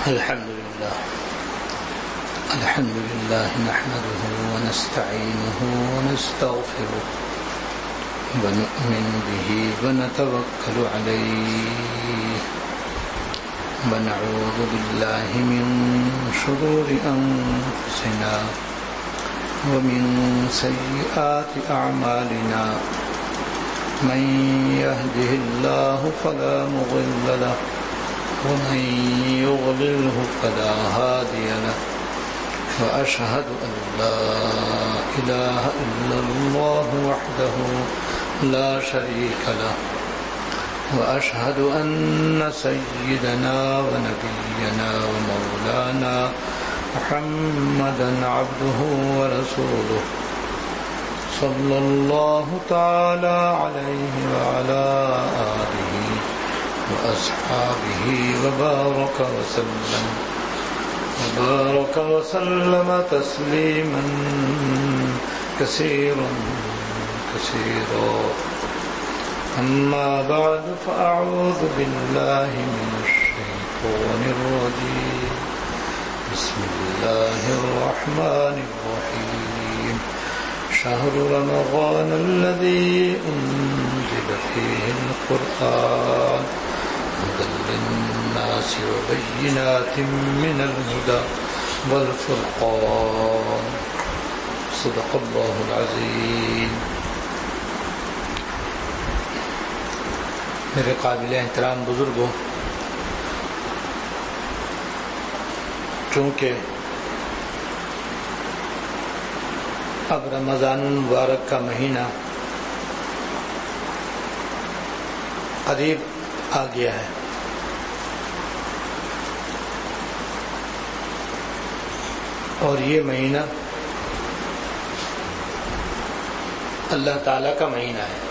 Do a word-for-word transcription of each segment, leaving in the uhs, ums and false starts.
الحمد لله الحمد لله نحمده ونستعينه ونستغفره ونؤمن به ونتوكل عليه ونعوذ بالله من شرور أنفسنا ومن سيئات أعمالنا من يهده الله فلا مضل له ومن يضلله فلا هادي له وأشهد أن لا إله إلا الله وحده لا شريك له وأشهد أن سيدنا ونبينا ومولانا محمدا عبده ورسوله صلى الله تعالى عليه وعلى آله وأصحابه وبارك وسلم وبارك وسلم تسليما كثيرا كثيرا أما بعد فأعوذ بالله من الشيطان الرجيم بسم الله الرحمن الرحيم شهر رمضان الذي أنزل فيه القرآن هدى للناس وبينات من الهدى والفرقان صدق الله العظيم. میرے قابل احترام بزرگوں، چونکہ اب رمضان المبارک کا مہینہ قریب آ گیا ہے، اور یہ مہینہ اللہ تعالیٰ کا مہینہ ہے.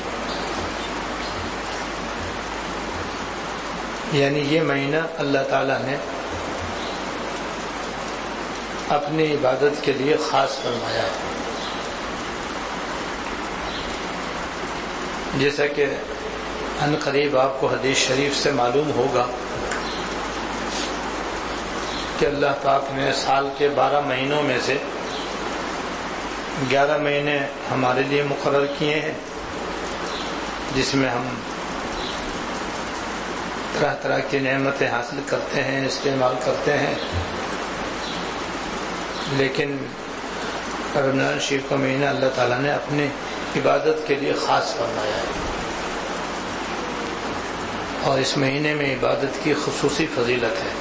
یعنی یہ مہینہ اللہ تعالیٰ نے اپنی عبادت کے لیے خاص فرمایا ہے. جیسا کہ ان قریب آپ کو حدیث شریف سے معلوم ہوگا کہ اللہ پاک نے سال کے بارہ مہینوں میں سے گیارہ مہینے ہمارے لیے مقرر کیے ہیں، جس میں ہم طرح طرح کی نعمتیں حاصل کرتے ہیں، استعمال کرتے ہیں. لیکن رمضان شریف کا مہینہ اللہ تعالیٰ نے اپنی عبادت کے لیے خاص فرمایا ہے، اور اس مہینے میں عبادت کی خصوصی فضیلت ہے.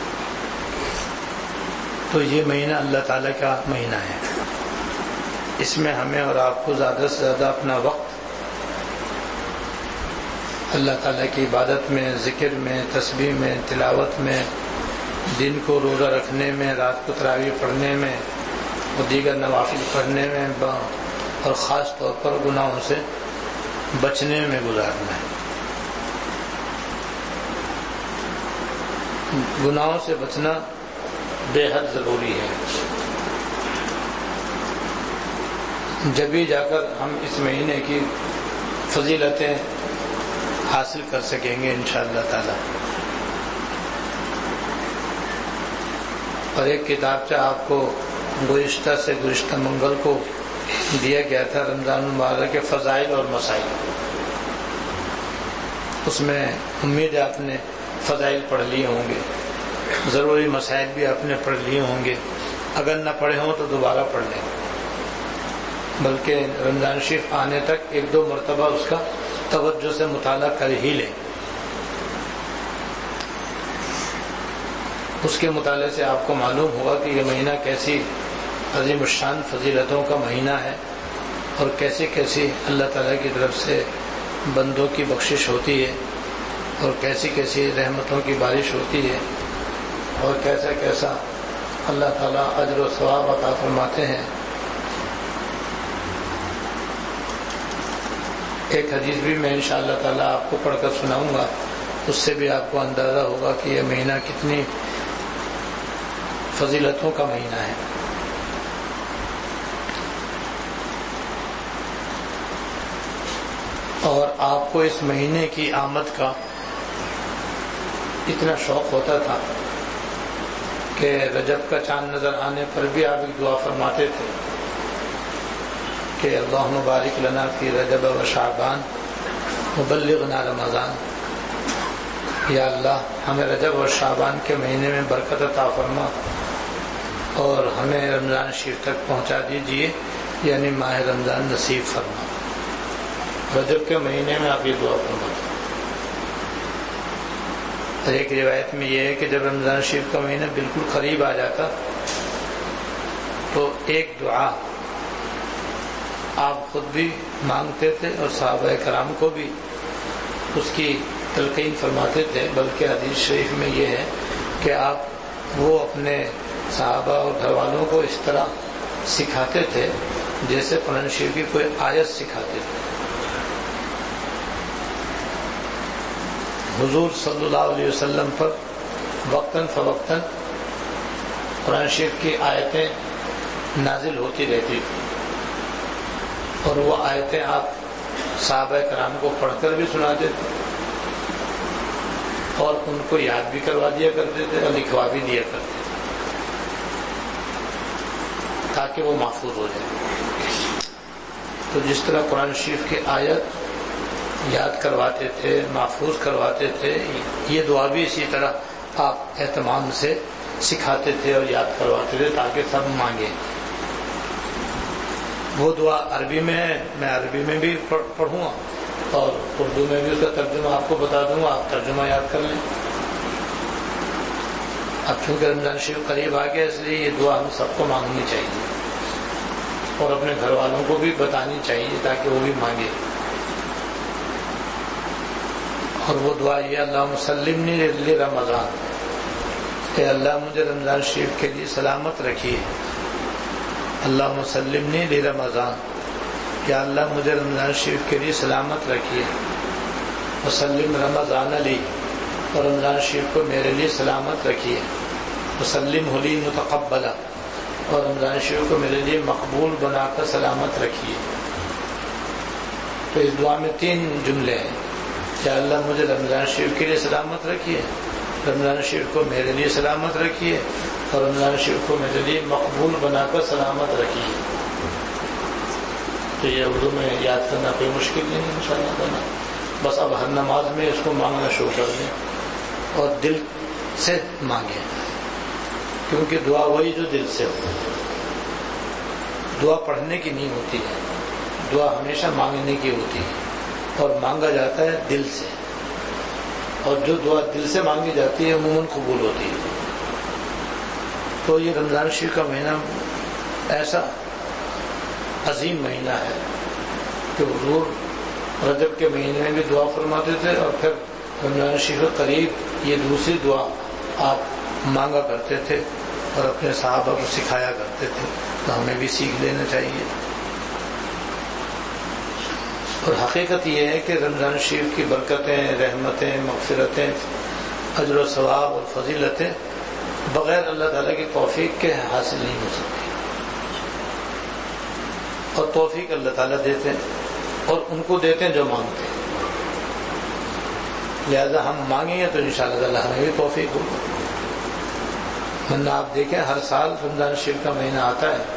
تو یہ مہینہ اللہ تعالیٰ کا مہینہ ہے. اس میں ہمیں اور آپ کو زیادہ سے زیادہ اپنا وقت اللہ تعالیٰ کی عبادت میں، ذکر میں، تسبیح میں، تلاوت میں، دن کو روزہ رکھنے میں، رات کو تراویح پڑھنے میں اور دیگر نوافل پڑھنے میں، اور خاص طور پر گناہوں سے بچنے میں گزارنا ہے. گناہوں سے بچنا بے حد ضروری ہے. جبھی جا کر ہم اس مہینے کی فضیلتیں حاصل کر سکیں گے انشاءاللہ تعالی. اور ایک کتابچہ آپ کو گزشتہ سے گزشتہ منگل کو دیا گیا تھا، رمضان المبارک کے فضائل اور مسائل. اس میں امید ہے آپ نے فضائل پڑھ لیے ہوں گے، ضروری مسائل بھی آپ نے پڑھ لیے ہوں گے. اگر نہ پڑھے ہوں تو دوبارہ پڑھ لیں، بلکہ رمضان شریف آنے تک ایک دو مرتبہ اس کا توجہ سے مطالعہ کر ہی لیں. اس کے مطالعے سے آپ کو معلوم ہوگا کہ یہ مہینہ کیسی عظیم الشان فضیلتوں کا مہینہ ہے، اور کیسی کیسی اللہ تعالیٰ کی طرف سے بندوں کی بخشش ہوتی ہے، اور کیسی کیسی رحمتوں کی بارش ہوتی ہے، اور کیسا کیسا اللہ تعالیٰ اجر و ثواب عطا فرماتے ہیں. ایک حدیث بھی میں انشاءاللہ تعالیٰ آپ کو پڑھ کر سناؤں گا، اس سے بھی آپ کو اندازہ ہوگا کہ یہ مہینہ کتنی فضیلتوں کا مہینہ ہے. اور آپ کو اس مہینے کی آمد کا اتنا شوق ہوتا تھا کہ رجب کا چاند نظر آنے پر بھی آپ ایک دعا فرماتے تھے کہ اللہم بارک لنا فی رجب و شعبان وبلغنا رمضان. یا اللہ ہمیں رجب اور شعبان کے مہینے میں برکت عطا فرما اور ہمیں رمضان شریف تک پہنچا دیجیے، یعنی ماہ رمضان نصیب فرما. رجب کے مہینے میں آپ یہ دعا فرماتے. اور ایک روایت میں یہ ہے کہ جب رمضان شریف کا مہینہ بالکل قریب آ جاتا تو ایک دعا آپ خود بھی مانگتے تھے اور صحابہ کرام کو بھی اس کی تلقین فرماتے تھے. بلکہ حدیث شریف میں یہ ہے کہ آپ وہ اپنے صحابہ اور گھر والوں کو اس طرح سکھاتے تھے جیسے قرآن شریف کی کوئی آیت سکھاتے تھے. حضور صلی اللہ علیہ وسلم پر وقتاً فوقتاً قرآن شریف کی آیتیں نازل ہوتی رہتی تھیں اور وہ آیتیں آپ صحابہ کرام کو پڑھ کر بھی سناتے تھے اور ان کو یاد بھی کروا دیا کرتے تھے اور لکھوا بھی دیا کرتے تھے تاکہ وہ محفوظ ہو جائے. تو جس طرح قرآن شریف کی آیت یاد کرواتے تھے، محفوظ کرواتے تھے، یہ دعا بھی اسی طرح آپ اہتمام سے سکھاتے تھے اور یاد کرواتے تھے تاکہ سب مانگیں. وہ دعا عربی میں ہے، میں عربی میں بھی پڑھوں گا اور اردو میں بھی اس کا ترجمہ آپ کو بتا دوں گا، آپ ترجمہ یاد کر لیں. اب چونکہ رمضان شریف قریب آ گیا اس لیے یہ دعا ہم سب کو مانگنی چاہیے اور اپنے گھر والوں کو بھی بتانی چاہیے تاکہ وہ بھی مانگے. اور وہ دعا یہ اللہم سلمنی لرمضان، اے اللہ مجھے رمضان شریف کے لیے سلامت رکھیے. اللہم سلمنی لرمضان، یا اللہ مجھے رمضان شریف کے لیے سلامت رکھیے. وسلم رمضان لی، اور رمضان شریف کو میرے لیے سلامت رکھیے. وسلم لی متقبلا، اور رمضان شریف کو میرے لیے مقبول بنا کر سلامت رکھیے. تو اس دعا میں تین جملے ہیں. یا اللہ مجھے رمضان شریف کے لیے سلامت رکھیے، رمضان شریف کو میرے لیے سلامت رکھیے، اور رمضان شریف کو میرے لیے مقبول بنا کر سلامت رکھیے. تو یہ اردو میں یاد کرنا کوئی مشکل نہیں ہے انشاءاللہ کرنا. بس اب ہر نماز میں اس کو مانگنا شروع کر دیں اور دل سے مانگیں، کیونکہ دعا وہی جو دل سے ہو. دعا پڑھنے کی نہیں ہوتی ہے، دعا ہمیشہ مانگنے کی ہوتی ہے اور مانگا جاتا ہے دل سے. اور جو دعا دل سے مانگی جاتی ہے عموماً قبول ہوتی ہے. تو یہ رمضان شریف کا مہینہ ایسا عظیم مہینہ ہے کہ حضور رجب کے مہینے میں بھی دعا فرماتے تھے اور پھر رمضان شریف کے قریب یہ دوسری دعا آپ مانگا کرتے تھے اور اپنے صحابہ کو سکھایا کرتے تھے. تو ہمیں بھی سیکھ لینا چاہیے. اور حقیقت یہ ہے کہ رمضان شریف کی برکتیں، رحمتیں، مغفرتیں، اجر و ثواب اور فضیلتیں بغیر اللہ تعالیٰ کی توفیق کے حاصل نہیں ہو سکتی. اور توفیق اللہ تعالیٰ دیتے ہیں اور ان کو دیتے ہیں جو مانگتے ہیں. لہذا ہم مانگیں گے تو انشاءاللہ تعالیٰ ہمیں بھی توفیق ہوگا. ورنہ آپ دیکھیں ہر سال رمضان شریف کا مہینہ آتا ہے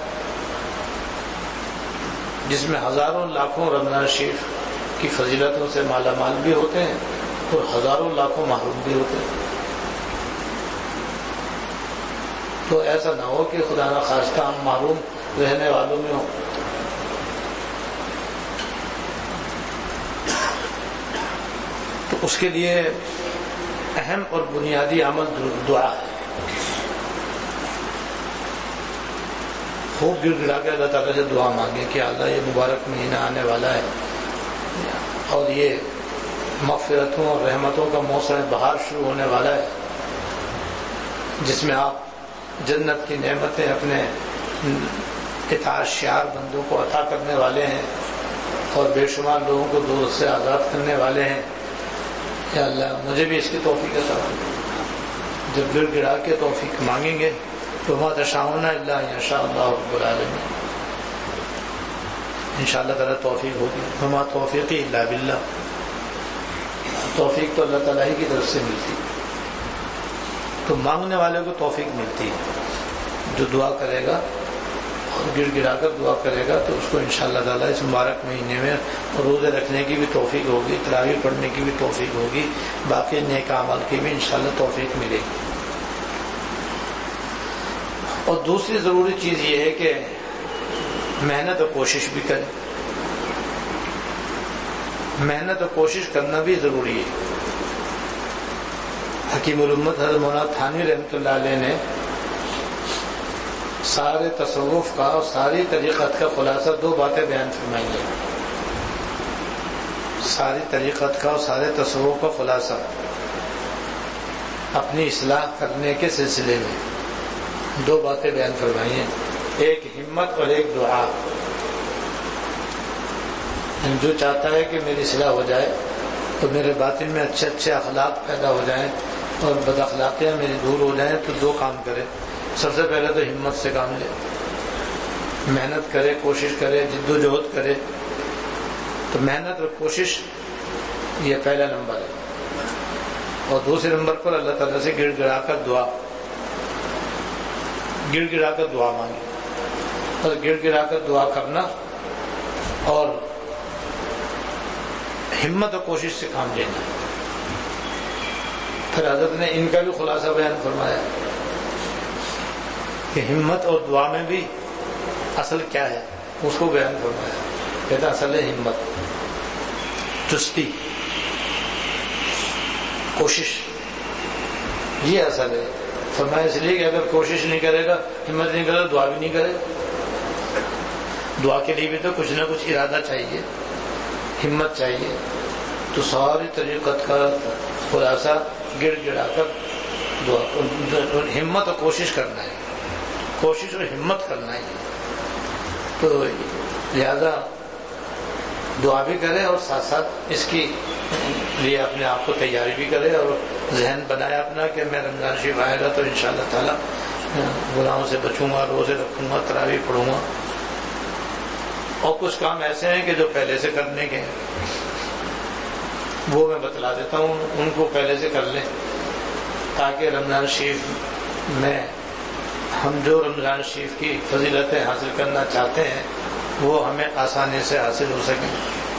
جس میں ہزاروں لاکھوں رمضان شریف کی فضیلتوں سے مالا مال بھی ہوتے ہیں اور ہزاروں لاکھوں محروم بھی ہوتے ہیں. تو ایسا نہ ہو کہ خدا نہ خواستہ ہم محروم رہنے والوں میں ہوں. تو اس کے لیے اہم اور بنیادی عمل دعا ہے. خوب گر گڑا کے اللہ تعالیٰ سے دعا مانگے کہ اللہ یہ مبارک مہینہ آنے والا ہے اور یہ مغفرتوں اور رحمتوں کا موسم بہار شروع ہونے والا ہے جس میں آپ جنت کی نعمتیں اپنے اطاعت شیار بندوں کو عطا کرنے والے ہیں اور بے شمار لوگوں کو دوزخ سے آزاد کرنے والے ہیں. یا اللہ مجھے بھی اس کی توفیق عطا کرے. جب گر گڑا کے توفیق مانگیں گے تو ما تشاءون الا ان شاء اللہ رب العالمین. انشاءاللہ تعالیٰ توفیق ہوگی. وما توفیقی الا باللہ. توفیق تو اللہ تعالیٰ ہی کی طرف سے ملتی. تو مانگنے والے کو توفیق ملتی ہے، جو دعا کرے گا اور گڑ گڑا کر دعا کرے گا تو اس کو انشاءاللہ تعالیٰ اس مبارک مہینے میں روزے رکھنے کی بھی توفیق ہوگی، تراویح پڑھنے کی بھی توفیق ہوگی، باقی نیک اعمال کی بھی انشاءاللہ توفیق ملے گی۔ اور دوسری ضروری چیز یہ ہے کہ محنت اور کوشش بھی کریں، محنت اور کوشش کرنا بھی ضروری ہے۔ حکیم الامت حضرت مولانا تھانوی رحمۃ اللہ علیہ نے سارے تصوف کا اور ساری طریقت کا خلاصہ دو باتیں بیان فرمائی ہیں۔ ساری طریقت کا اور سارے تصوف کا خلاصہ اپنی اصلاح کرنے کے سلسلے میں دو باتیں بیان فرمائی ہیں، ایک ہمت اور ایک دعا۔ جو چاہتا ہے کہ میری اصلاح ہو جائے تو میرے باطن میں اچھے اچھے اخلاق پیدا ہو جائیں اور بد اخلاقیاں میری دور ہو جائیں تو دو کام کرے۔ سب سے پہلے تو ہمت سے کام لے، محنت کرے، کوشش کرے، جد و جہد کرے۔ تو محنت اور کوشش یہ پہلا نمبر ہے، اور دوسرے نمبر پر اللہ تعالیٰ سے گڑ گڑا کر دعا گڑ گڑا کر دعا مانگی، اور گڑ گڑا کر دعا کرنا اور ہمت اور کوشش سے کام لینا۔ پھر حضرت نے ان کا بھی خلاصہ بیان فرمایا کہ ہمت اور دعا میں بھی اصل کیا ہے، اس کو بیان فرمایا۔ کہتا اصل ہے ہمت، چستی، کوشش، یہ اصل ہے۔ فرمایا اس لیے کہ اگر کوشش نہیں کرے گا، ہمت نہیں کرے گا، دعا بھی نہیں کرے۔ دعا کے لیے بھی تو کچھ نہ کچھ ارادہ چاہیے، ہمت چاہیے۔ تو ساری طریقت کا خلاصہ گڑ گڑا کر دعا، ہمت اور کوشش کرنا ہے، کوشش اور ہمت کرنا ہے۔ تو لہذا دعا بھی کرے اور ساتھ ساتھ اس کی لیے اپنے آپ کو تیاری بھی کرے، اور ذہن بنایا اپنا کہ میں رمضان شریف آئے گا تو انشاءاللہ تعالیٰ گناہوں سے بچوں گا، روزے رکھوں گا، تراویح پڑھوں گا۔ اور کچھ کام ایسے ہیں کہ جو پہلے سے کرنے کے ہیں، وہ میں بتلا دیتا ہوں، ان کو پہلے سے کر لیں تاکہ رمضان شریف میں ہم جو رمضان شریف کی فضیلتیں حاصل کرنا چاہتے ہیں وہ ہمیں آسانی سے حاصل ہو سکیں۔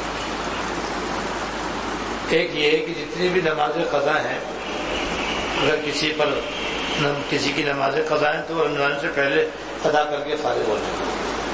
ایک یہ ہے کہ جتنی بھی نمازیں قضا ہیں، اگر کسی پر کسی کی نمازیں قضا ہیں تو رمضان سے پہلے ادا کر کے فارغ ہو جائیں۔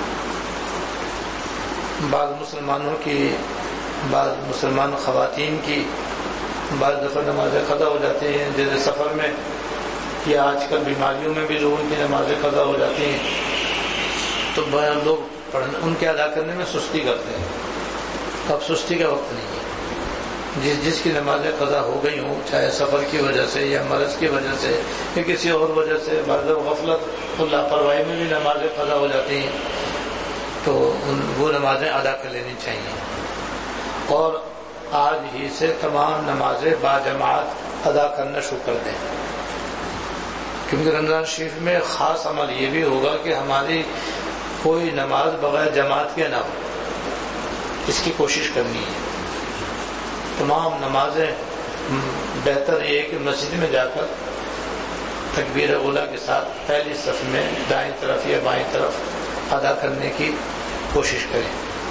بعض مسلمانوں کی، بعض مسلمان خواتین کی بعض دفعہ نمازیں قضا ہو جاتی ہیں، جیسے سفر میں یا آج کل بیماریوں میں بھی لوگوں کی نمازیں قضا ہو جاتی ہیں، تو لوگ پڑھنے ان کے ادا کرنے میں سستی کرتے ہیں۔ تو اب سستی کا وقت نہیں ہے، جس جس کی نمازیں قضا ہو گئی ہوں، چاہے سفر کی وجہ سے یا مرض کی وجہ سے یا کسی اور وجہ سے، بعض غفلت اور لاپرواہی میں بھی نمازیں قضا ہو جاتی ہیں، تو ان وہ نمازیں ادا کر لینی چاہیے۔ اور آج ہی سے تمام نمازیں باجماعت ادا کرنا شروع کر دیں، کیونکہ رمضان شریف میں خاص عمل یہ بھی ہوگا کہ ہماری کوئی نماز بغیر جماعت کے نہ ہو، اس کی کوشش کرنی ہے۔ تمام نمازیں بہتر یہ ہے کہ مسجد میں جا کر تکبیر اولیٰ کے ساتھ پہلی صف میں دائیں طرف یا بائیں طرف ادا کرنے کی کوشش کریں۔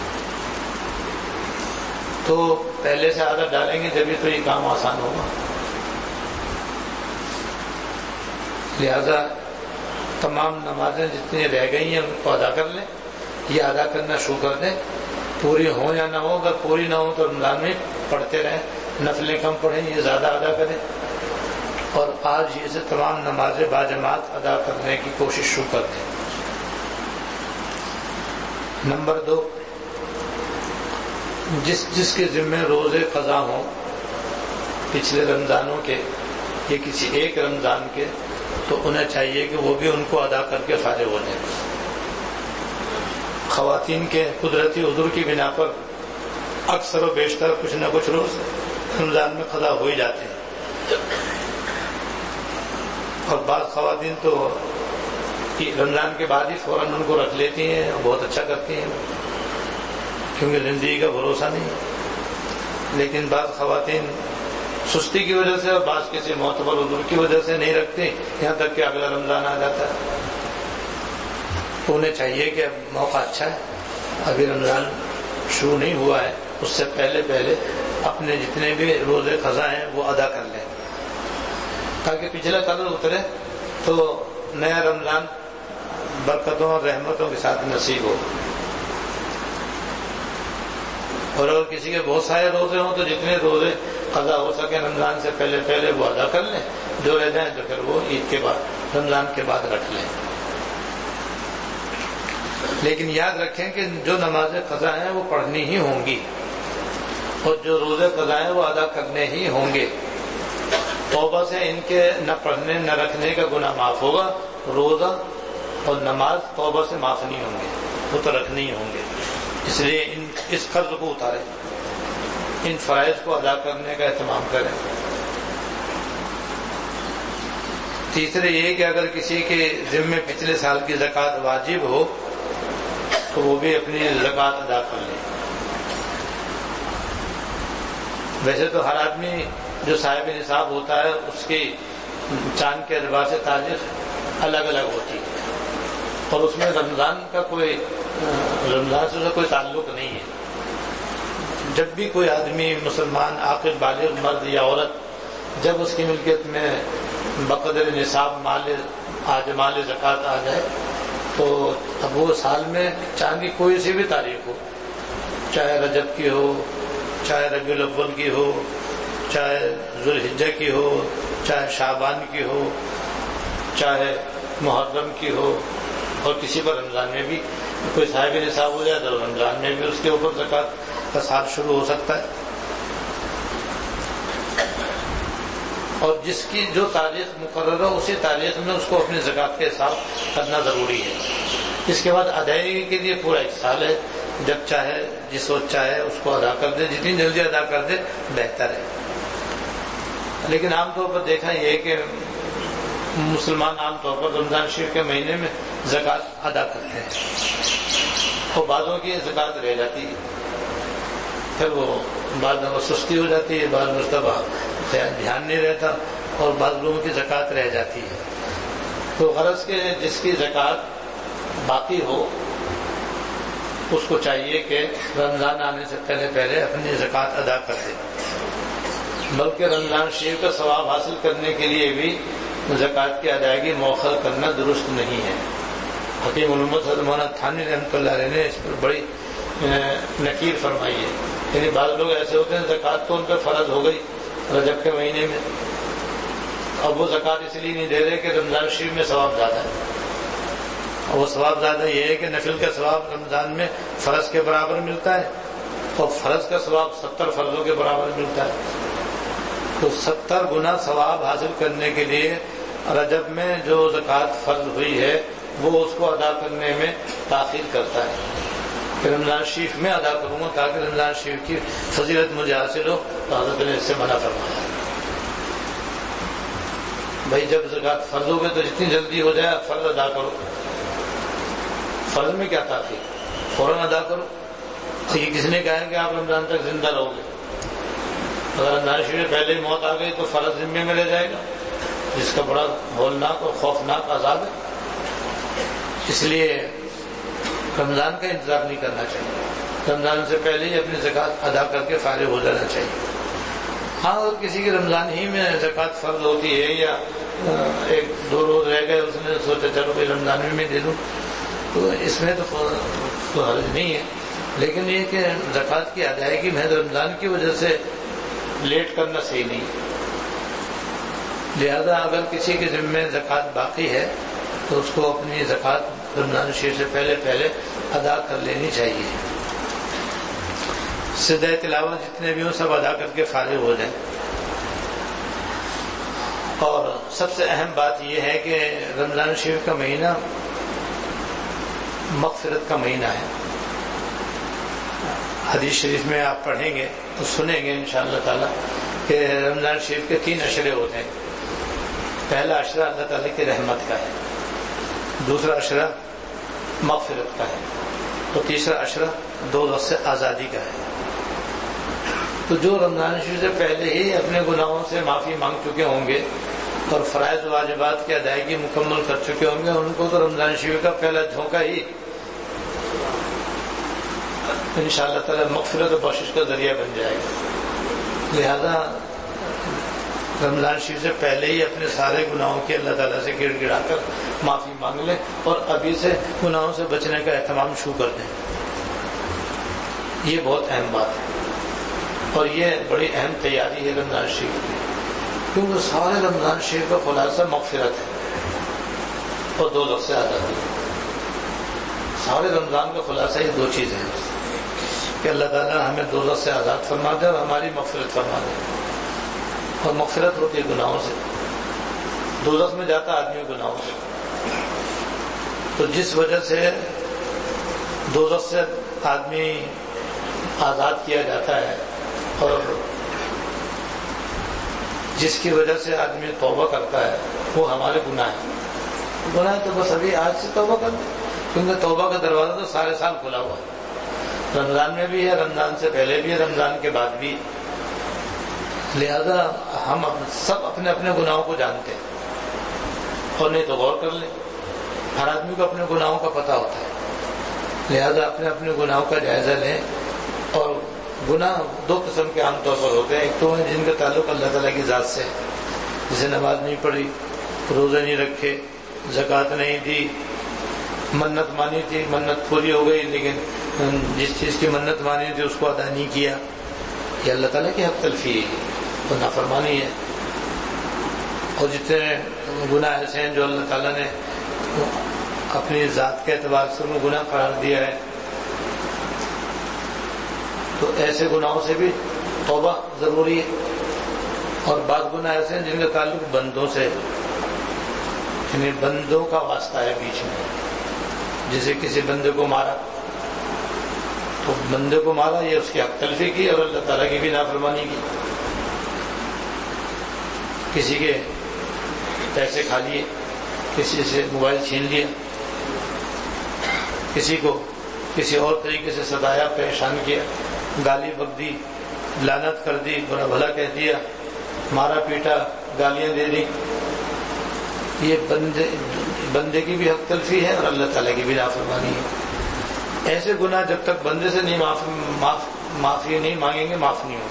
تو پہلے سے عادت ڈالیں گے جبھی تو یہ کام آسان ہوگا۔ لہذا تمام نمازیں جتنی رہ گئی ہیں ان کو ادا کر لیں، یہ ادا کرنا شروع کر دیں، پوری ہوں یا نہ ہو۔ اگر پوری نہ ہو تو رمضان میں پڑھتے رہیں، نفلیں کم پڑھیں، یہ زیادہ ادا کریں، اور آج ہی سے تمام نمازیں باجماعت ادا کرنے کی کوشش شروع کر دیں۔ نمبر دو، جس جس کے ذمہ روزے قضا ہوں پچھلے رمضانوں کے یا کسی ایک رمضان کے، تو انہیں چاہیے کہ وہ بھی ان کو ادا کر کے فارغ ہو جائیں۔ خواتین کے قدرتی عذر کی بنا پر اکثر و بیشتر کچھ نہ کچھ روز رمضان میں قضا ہو ہی جاتے ہیں، اور بعض خواتین تو رمضان کے بعد ہی فوراً ان کو رکھ لیتی ہیں، بہت اچھا کرتی ہیں، کیونکہ زندگی کا بھروسہ نہیں۔ لیکن بعض خواتین سستی کی وجہ سے اور بعض کسی معتبر عذر کی وجہ سے نہیں رکھتے، یہاں تک کہ اگلا رمضان آ جاتا ہے. تو انہیں چاہیے کہ اب موقع اچھا ہے، ابھی رمضان شروع نہیں ہوا ہے، اس سے پہلے پہلے اپنے جتنے بھی روزے قضا ہیں وہ ادا کر لیں، تاکہ پچھلا قرض اترے تو نیا رمضان برکتوں اور رحمتوں کے ساتھ نصیب ہو. اور اگر کسی کے بہت سارے روزے ہوں تو جتنے روزے قضا ہو سکے رمضان سے پہلے پہلے وہ ادا کر لیں، جو رہ جائیں تو پھر وہ عید کے بعد رمضان کے بعد رکھ لیں. لیکن یاد رکھیں کہ جو نمازیں قضا ہیں وہ پڑھنی ہی ہوں گی، اور جو روزے قضا ہیں وہ ادا کرنے ہی ہوں گے. توبہ سے ان کے نہ پڑھنے نہ رکھنے کا گناہ معاف ہوگا، روزہ اور نماز توبہ سے معاف نہیں ہوں گے، وہ تو رکھنے ہی ہوں گے. اس لیے ان اس قرض کو اتاریں، ان فرائض کو ادا کرنے کا اہتمام کریں. تیسرے یہ کہ اگر کسی کے ذمے پچھلے سال کی زکوٰۃ واجب ہو تو وہ بھی اپنی زکوٰۃ ادا کر لیں. ویسے تو ہر آدمی جو صاحب نصاب ہوتا ہے اس کی چاند کے اعتبار سے تاریخ الگ الگ ہوتی ہے، اور اس میں رمضان کا کوئی رمضان سے کوئی تعلق نہیں ہے. جب بھی کوئی آدمی مسلمان عاقل بالغ مرد یا عورت جب اس کی ملکیت میں بقدر نصاب مال آج مال زکوٰۃ آ جائے تو اب وہ سال میں چاند کی کوئی سی بھی تاریخ ہو، چاہے رجب کی ہو، چاہے ربیع الاول کی ہو، چاہے ذوالحجہ کی ہو، چاہے شعبان کی ہو، چاہے محرم کی ہو، اور کسی پر رمضان میں بھی کوئی صاحب نصاب ہو جائے تو رمضان میں بھی اس کے اوپر زکوٰۃ کا سال شروع ہو سکتا ہے. اور جس کی جو تاریخ مقرر ہو اسی تاریخ میں اس کو اپنی زکوٰۃ کے حساب کرنا ضروری ہے. اس کے بعد ادائیگی کے لیے پورا ایک سال ہے، جب چاہے جس وقت چاہے اس کو ادا کر دے، جتنی جلدی ادا کر دے بہتر ہے. لیکن عام طور پر دیکھا یہ ہے کہ مسلمان عام طور پر رمضان شریف کے مہینے میں زکوٰۃ ادا کرتے ہیں، اور بعضوں کی زکوٰۃ رہ جاتی ہے، پھر وہ بعض میں سستی ہو جاتی ہے، بعض مرتبہ دھیان نہیں رہتا، اور بعض لوگوں کی زکوٰۃ رہ جاتی ہے. تو غرض کے جس کی زکوٰۃ باقی ہو اس کو چاہیے کہ رمضان آنے سے پہلے پہلے اپنی زکوٰۃ ادا کر دے. بلکہ رمضان شریف کا ثواب حاصل کرنے کے لیے بھی زکوٰۃ کی ادائیگی مؤخر کرنا درست نہیں ہے. حکیم الامت حضرت مولانا تھانوی رحمۃ اللہ علیہ نے اس پر بڑی نکیر فرمائی ہے. یعنی بعض لوگ ایسے ہوتے ہیں زکوٰۃ تو ان پہ فرض ہو گئی رجب کے مہینے میں، اب وہ زکوٰۃ اس لیے نہیں دے رہے کہ رمضان شریف میں ثواب زیادہ ہے. اور وہ ثواب زیادہ یہ ہے کہ نفل کا ثواب رمضان میں فرض کے برابر ملتا ہے، اور فرض کا ثواب ستر فرضوں کے برابر ملتا ہے. تو ستر گنا ثواب حاصل کرنے کے لیے رجب میں جو زکوٰۃ فرض ہوئی ہے وہ اس کو ادا کرنے میں تاخیر کرتا ہے کہ رمضان شریف میں ادا کروں گا تاکہ رمضان شریف کی فضیلت مجھے حاصل ہو. تو حضرت نے اس سے منع فرمایا. بھائی جب زکوٰۃ فرض ہو گئے تو جتنی جلدی ہو جائے فرض ادا کرو. فرض میں کیا تاخیر، فوراً ادا کرو. تو یہ کس نے کہا ہے کہ آپ رمضان تک زندہ رہو گے؟ اگر رمضان شریف میں پہلے ہی موت آ گئی تو فرض ذمے میں رہ جائے گا، جس کا بڑا ہولناک اور خوفناک عذاب ہے. اس لیے رمضان کا انتظار نہیں کرنا چاہیے، رمضان سے پہلے ہی اپنی زکوٰۃ ادا کر کے فارغ ہو جانا چاہیے. ہاں اگر کسی کی رمضان ہی میں زکوٰۃ فرض ہوتی ہے یا ایک دو روز رہ گئے، اس نے سوچا چلو بھائی رمضان میں میں دے دوں، تو اس میں تو حرج نہیں ہے. لیکن یہ کہ زکوٰۃ کی ادائیگی محض رمضان کی وجہ سے لیٹ کرنا صحیح نہیں ہے. لہذا اگر کسی کے ذمے زکوٰۃ باقی ہے تو اس کو اپنی زکوٰۃ رمضان شریف سے پہلے پہلے ادا کر لینی چاہیے. سجدہ تلاوت جتنے بھی ہوں سب ادا کر کے فارغ ہو جائیں. اور سب سے اہم بات یہ ہے کہ رمضان شریف کا مہینہ مغفرت کا مہینہ ہے. حدیث شریف میں آپ پڑھیں گے تو سنیں گے انشاءاللہ تعالی کہ رمضان شریف کے تین عشرے ہوتے ہیں. پہلا عشرہ اللہ تعالی کی رحمت کا ہے، دوسرا عشرہ مغفرت کا ہے، اور تیسرا عشرہ دوزخ سے آزادی کا ہے. تو جو رمضان شریف سے پہلے ہی اپنے گناہوں سے معافی مانگ چکے ہوں گے اور فرائض واجبات کی ادائیگی مکمل کر چکے ہوں گے، ان کو تو رمضان شریف کا پہلا جھونکا ہی انشاءاللہ تعالی مغفرت و بخشش کا ذریعہ بن جائے گا۔ لہذا رمضان شریف سے پہلے ہی اپنے سارے گناہوں کی اللہ تعالیٰ سے گڑ گڑا کر معافی مانگ لیں اور ابھی سے گناہوں سے بچنے کا اہتمام شروع کر دیں۔ یہ بہت اہم بات ہے اور یہ بڑی اہم تیاری ہے رمضان شریف کی، کیونکہ سارے رمضان شریف کا خلاصہ مغفرت ہے اور دو لفظ سے آزادی ہے۔ سارے رمضان کا خلاصہ یہ دو چیزیں ہیں کہ اللہ تعالیٰ ہمیں دوزخ سے آزاد فرما دے اور ہماری مغفرت فرما دے، اور مغفرت ہوتی ہے گناہوں سے۔ دوزخ میں جاتا آدمی گناہوں سے، تو جس وجہ سے دوزخ سے آدمی آزاد کیا جاتا ہے اور جس کی وجہ سے آدمی توبہ کرتا ہے وہ ہمارے گناہ ہیں۔ گناہ ہے تو بس ابھی آج سے توبہ کر دیں، کیونکہ توبہ کا دروازہ تو سارے سال کھلا ہوا ہے، رمضان میں بھی ہے، رمضان سے پہلے بھی ہے، رمضان کے بعد بھی۔ لہذا ہم سب اپنے اپنے گناہوں کو جانتے ہیں، اور نہیں تو غور کر لیں، ہر آدمی کو اپنے گناہوں کا پتہ ہوتا ہے۔ لہذا اپنے اپنے گناہوں کا جائزہ لیں، اور گناہ دو قسم کے عام طور پر ہوتے ہیں، ایک تو ہیں جن کا تعلق اللہ تعالیٰ کی ذات سے، جسے نماز نہیں پڑھی، روزے نہیں رکھے، زکوٰۃ نہیں دی، منت مانی تھی، منت پوری ہو گئی لیکن جس چیز کی منت مانی تھی اس کو ادا نہیں کیا، یہ اللہ تعالیٰ کی حق تلفی ہے اور نافرمانی ہے۔ اور جتنے گناہ ایسے ہیں جو اللہ تعالیٰ نے اپنی ذات کے اعتبار سے انہیں گناہ قرار دیا ہے، تو ایسے گناہوں سے بھی توبہ ضروری ہے۔ اور بعض گناہ ایسے ہیں جن کا تعلق بندوں سے، یعنی بندوں کا واسطہ ہے بیچ میں، جسے کسی بندے کو مارا تو بندے کو مارا، یہ اس کی حق تلفی کی اور اللہ تعالیٰ کی بھی نافرمانی کی۔ کسی کے پیسے کھا لیے، کسی سے موبائل چھین لیا، کسی کو کسی اور طریقے سے ستایا، پریشان کیا، گالی بک دی، لعنت کر دی، برا بھلا کہہ دیا، مارا پیٹا، گالیاں دے دی، یہ بندے بندے کی بھی حق تلفی ہے اور اللہ تعالیٰ کی بھی نافرمانی ہے۔ ایسے گناہ جب تک بندے سے نہیں معاف معاف معافی نہیں مانگیں گے، معاف نہیں ہوں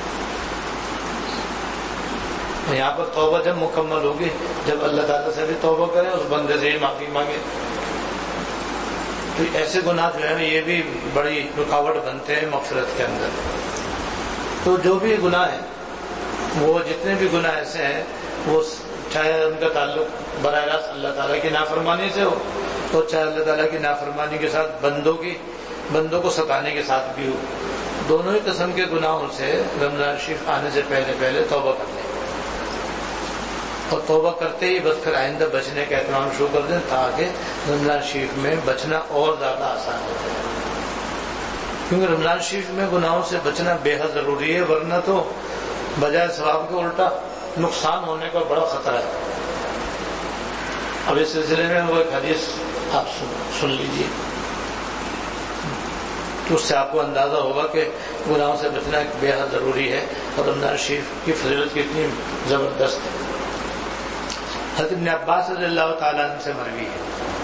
گے۔ یہاں پر توبہ جب مکمل ہوگی جب اللہ تعالیٰ سے بھی توبہ کریں، اس بندے سے ہی معافی مانگے۔ تو ایسے گناہ جو ہے یہ بھی بڑی رکاوٹ بنتے ہیں مغفرت کے اندر۔ تو جو بھی گناہ ہیں، وہ جتنے بھی گناہ ایسے ہیں، وہ چاہے ان کا تعلق براہ راست اللہ تعالیٰ کی نافرمانی سے ہو، تو چاہے اللہ تعالیٰ کی نافرمانی کے ساتھ بندوں کی بندوں کو ستانے کے ساتھ بھی ہو، دونوں ہی قسم کے گناہوں سے رمضان شریف آنے سے پہلے پہلے توبہ کر لیں، اور توبہ کرتے ہی بس پھر آئندہ بچنے کا اہتمام شروع کر دیں، تاکہ رمضان شریف میں بچنا اور زیادہ آسان ہو جائے۔ کیونکہ رمضان شریف میں گناہوں سے بچنا بے حد ضروری ہے، ورنہ تو بجائے ثواب کے الٹا نقصان ہونے کا بڑا خطرہ ہے۔ اب اس سلسلے میں وہ ایک حدیث آپ سن لیجیے، تو اس سے آپ کو اندازہ ہوگا کہ گناہوں سے بچنا بے حد ضروری ہے اور رمضان شریف کی فضیلت کتنی زبردست ہے۔ حضرت ابن عباس رضی اللہ تعالیٰ عنہ سے مروی ہے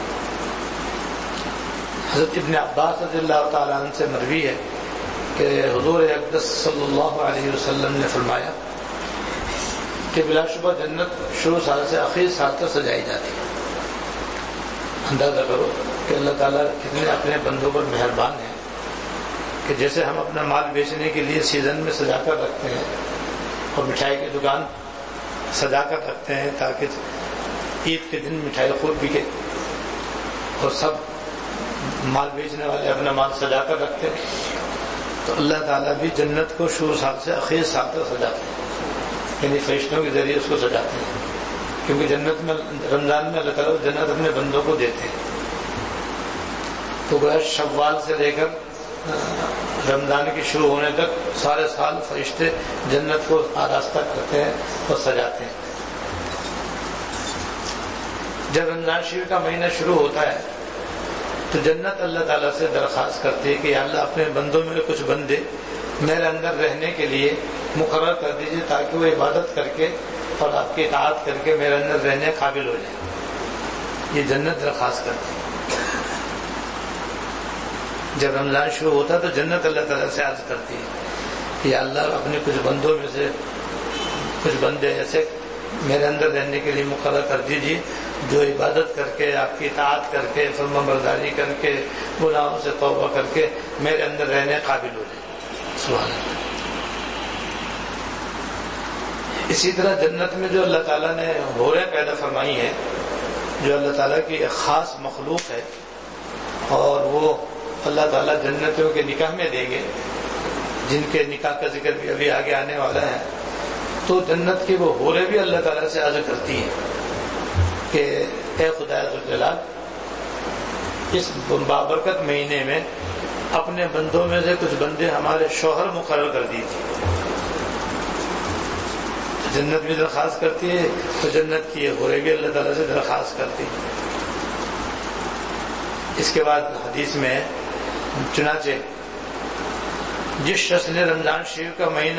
حضرت ابن عباس رضی اللہ تعالیٰ عنہ سے مروی ہے کہ حضور اقدس صلی اللہ علیہ وسلم نے فرمایا کہ بلا شبہ جنت شروع سال سے آخری سال تک سجائی جاتی ہے۔ اندازہ کرو کہ اللہ تعالیٰ کتنے اپنے بندوں پر مہربان ہیں کہ جیسے ہم اپنا مال بیچنے کے لیے سیزن میں سجا کر رکھتے ہیں اور مٹھائی کی دکان سجا کر رکھتے ہیں تاکہ عید کے دن مٹھائی خوب بکے، اور سب مال بیچنے والے اپنا مال سجا کر رکھتے ہیں، تو اللہ تعالیٰ بھی جنت کو شروع سال سے آخری سال تک سجاتے ہیں، یعنی فرشتوں کے ذریعے اس کو سجاتے ہیں، کیونکہ جنت میں رمضان میں اللہ تعالیٰ جنت اپنے بندوں کو دیتے ہیں۔ تو گویا شوال سے لے کر رمضان کی شروع ہونے تک سارے سال فرشتے جنت کو آراستہ کرتے ہیں اور سجاتے ہیں۔ جب رمضان شریف کا مہینہ شروع ہوتا ہے تو جنت اللہ تعالیٰ سے درخواست کرتی ہے کہ یا اللہ اپنے بندوں میں کچھ بندے میرے اندر رہنے کے لیے مقرر کر دیجیے تاکہ وہ عبادت کر کے اور آپ کی اطاعت کر کے میرے اندر رہنے قابل ہو جائے. یہ جنت درخواست کرتی ہے. جب رمضان شروع ہوتا تو جنت اللہ تعالیٰ سے عرض کرتی ہے یا اللہ اپنے کچھ بندوں میں سے کچھ بندے ایسے میرے اندر رہنے کے لیے مقرر کر دیجیے جو عبادت کر کے آپ کی اطاعت کر کے فرما برداری کر کے گناہوں سے توبہ کر کے میرے اندر رہنے قابل ہو جائے. سبحان اللہ. اسی طرح جنت میں جو اللہ تعالیٰ نے حوریں پیدا فرمائی ہیں جو اللہ تعالیٰ کی ایک خاص مخلوق ہے اور وہ اللہ تعالیٰ جنتوں کے نکاح میں دیں گے جن کے نکاح کا ذکر بھی ابھی آگے آنے والا ہے. تو جنت کی وہ حوریں بھی اللہ تعالیٰ سے عرض کرتی ہیں کہ اے خدا ذوالجلال اس بابرکت مہینے میں اپنے بندوں میں سے کچھ بندے ہمارے شوہر مقرر کر دیجیے. جنت بھی درخواست کرتی ہے تو جنت کی حوریں بھی اللہ تعالیٰ سے درخواست کرتی ہے. اس کے بعد حدیث میں چنانچہ جس شخص نے رمضان شریف کا مہینہ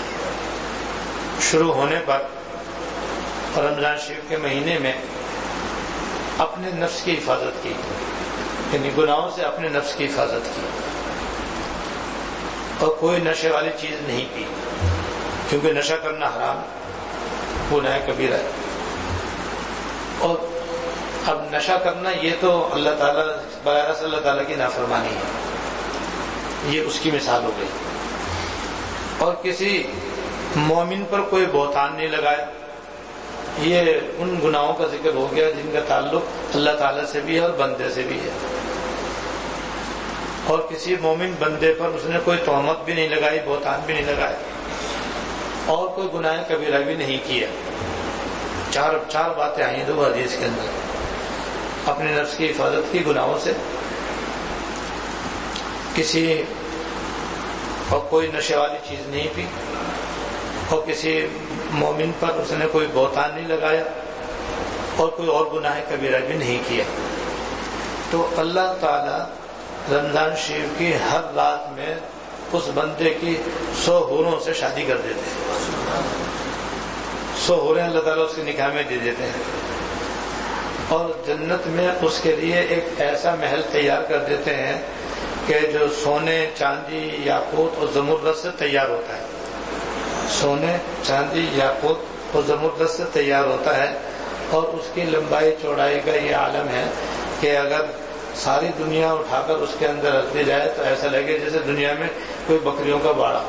شروع ہونے پر اور رمضان شریف کے مہینے میں اپنے نفس کی حفاظت کی یعنی گناہوں سے اپنے نفس کی حفاظت کی اور کوئی نشے والی چیز نہیں پی کیونکہ نشہ کرنا حرام گناہ کبیرہ ہے. اور اب نشہ کرنا یہ تو اللہ تعالیٰ براہ راست اللہ تعالیٰ کی نافرمانی ہے یہ اس کی مثال ہو گئی. اور کسی مومن پر کوئی بہتان نہیں لگایا یہ ان گناہوں کا ذکر ہو گیا جن کا تعلق اللہ تعالیٰ سے بھی ہے اور بندے سے بھی ہے. اور کسی مومن بندے پر اس نے کوئی تہمت بھی نہیں لگائی بہتان بھی نہیں لگایا اور کوئی گناہ کبیرہ بھی نہیں کیا. چار چار باتیں آئی دو حدیث کے اندر. اپنے نفس کی حفاظت کی گناہوں سے کسی اور کوئی نشے والی چیز نہیں پی اور کسی مومن پر اس نے کوئی بہتان نہیں لگایا اور کوئی اور گناہ کبیرہ بھی نہیں کیا. تو اللہ تعالی رمضان شریف کی ہر رات میں اس بندے کی سو حوروں سے شادی کر دیتے ہیں. سو حوریں اللہ تعالیٰ اس کے نکاح میں دے دیتے ہیں اور جنت میں اس کے لیے ایک ایسا محل تیار کر دیتے ہیں کہ جو سونے چاندی یاقوت اور زمرد سے تیار ہوتا ہے. سونے چاندی یاقوت اور زمرد سے تیار ہوتا ہے اور اس کی لمبائی چوڑائی کا یہ عالم ہے کہ اگر ساری دنیا اٹھا کر اس کے اندر رکھ دی جائے تو ایسا لگے جیسے دنیا میں کوئی بکریوں کا باڑا.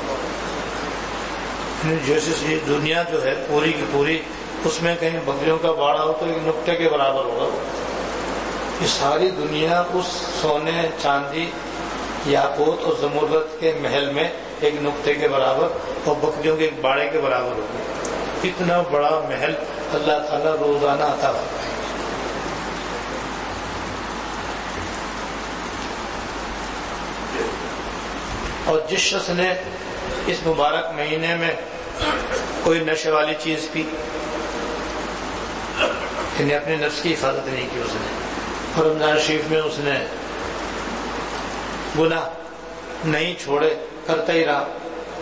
جیسے دنیا جو ہے پوری کی پوری اس میں کہیں بکریوں کا باڑا ہو تو ایک نقطے کے برابر ہوگا. یہ ساری دنیا اس سونے چاندی یاقوت اور زمرد کے محل میں ایک نقطے کے برابر اور بکریوں کے ایک باڑے کے برابر ہوگا. اتنا بڑا محل اللہ تعالیٰ روزانہ عطا فرمائے. اور جس شخص نے اس مبارک مہینے میں کوئی نشے والی چیز پی یعنی اپنے نفس کی حفاظت نہیں کی اس نے اور رمضان شریف میں اس نے گناہ نہیں چھوڑے کرتا ہی رہا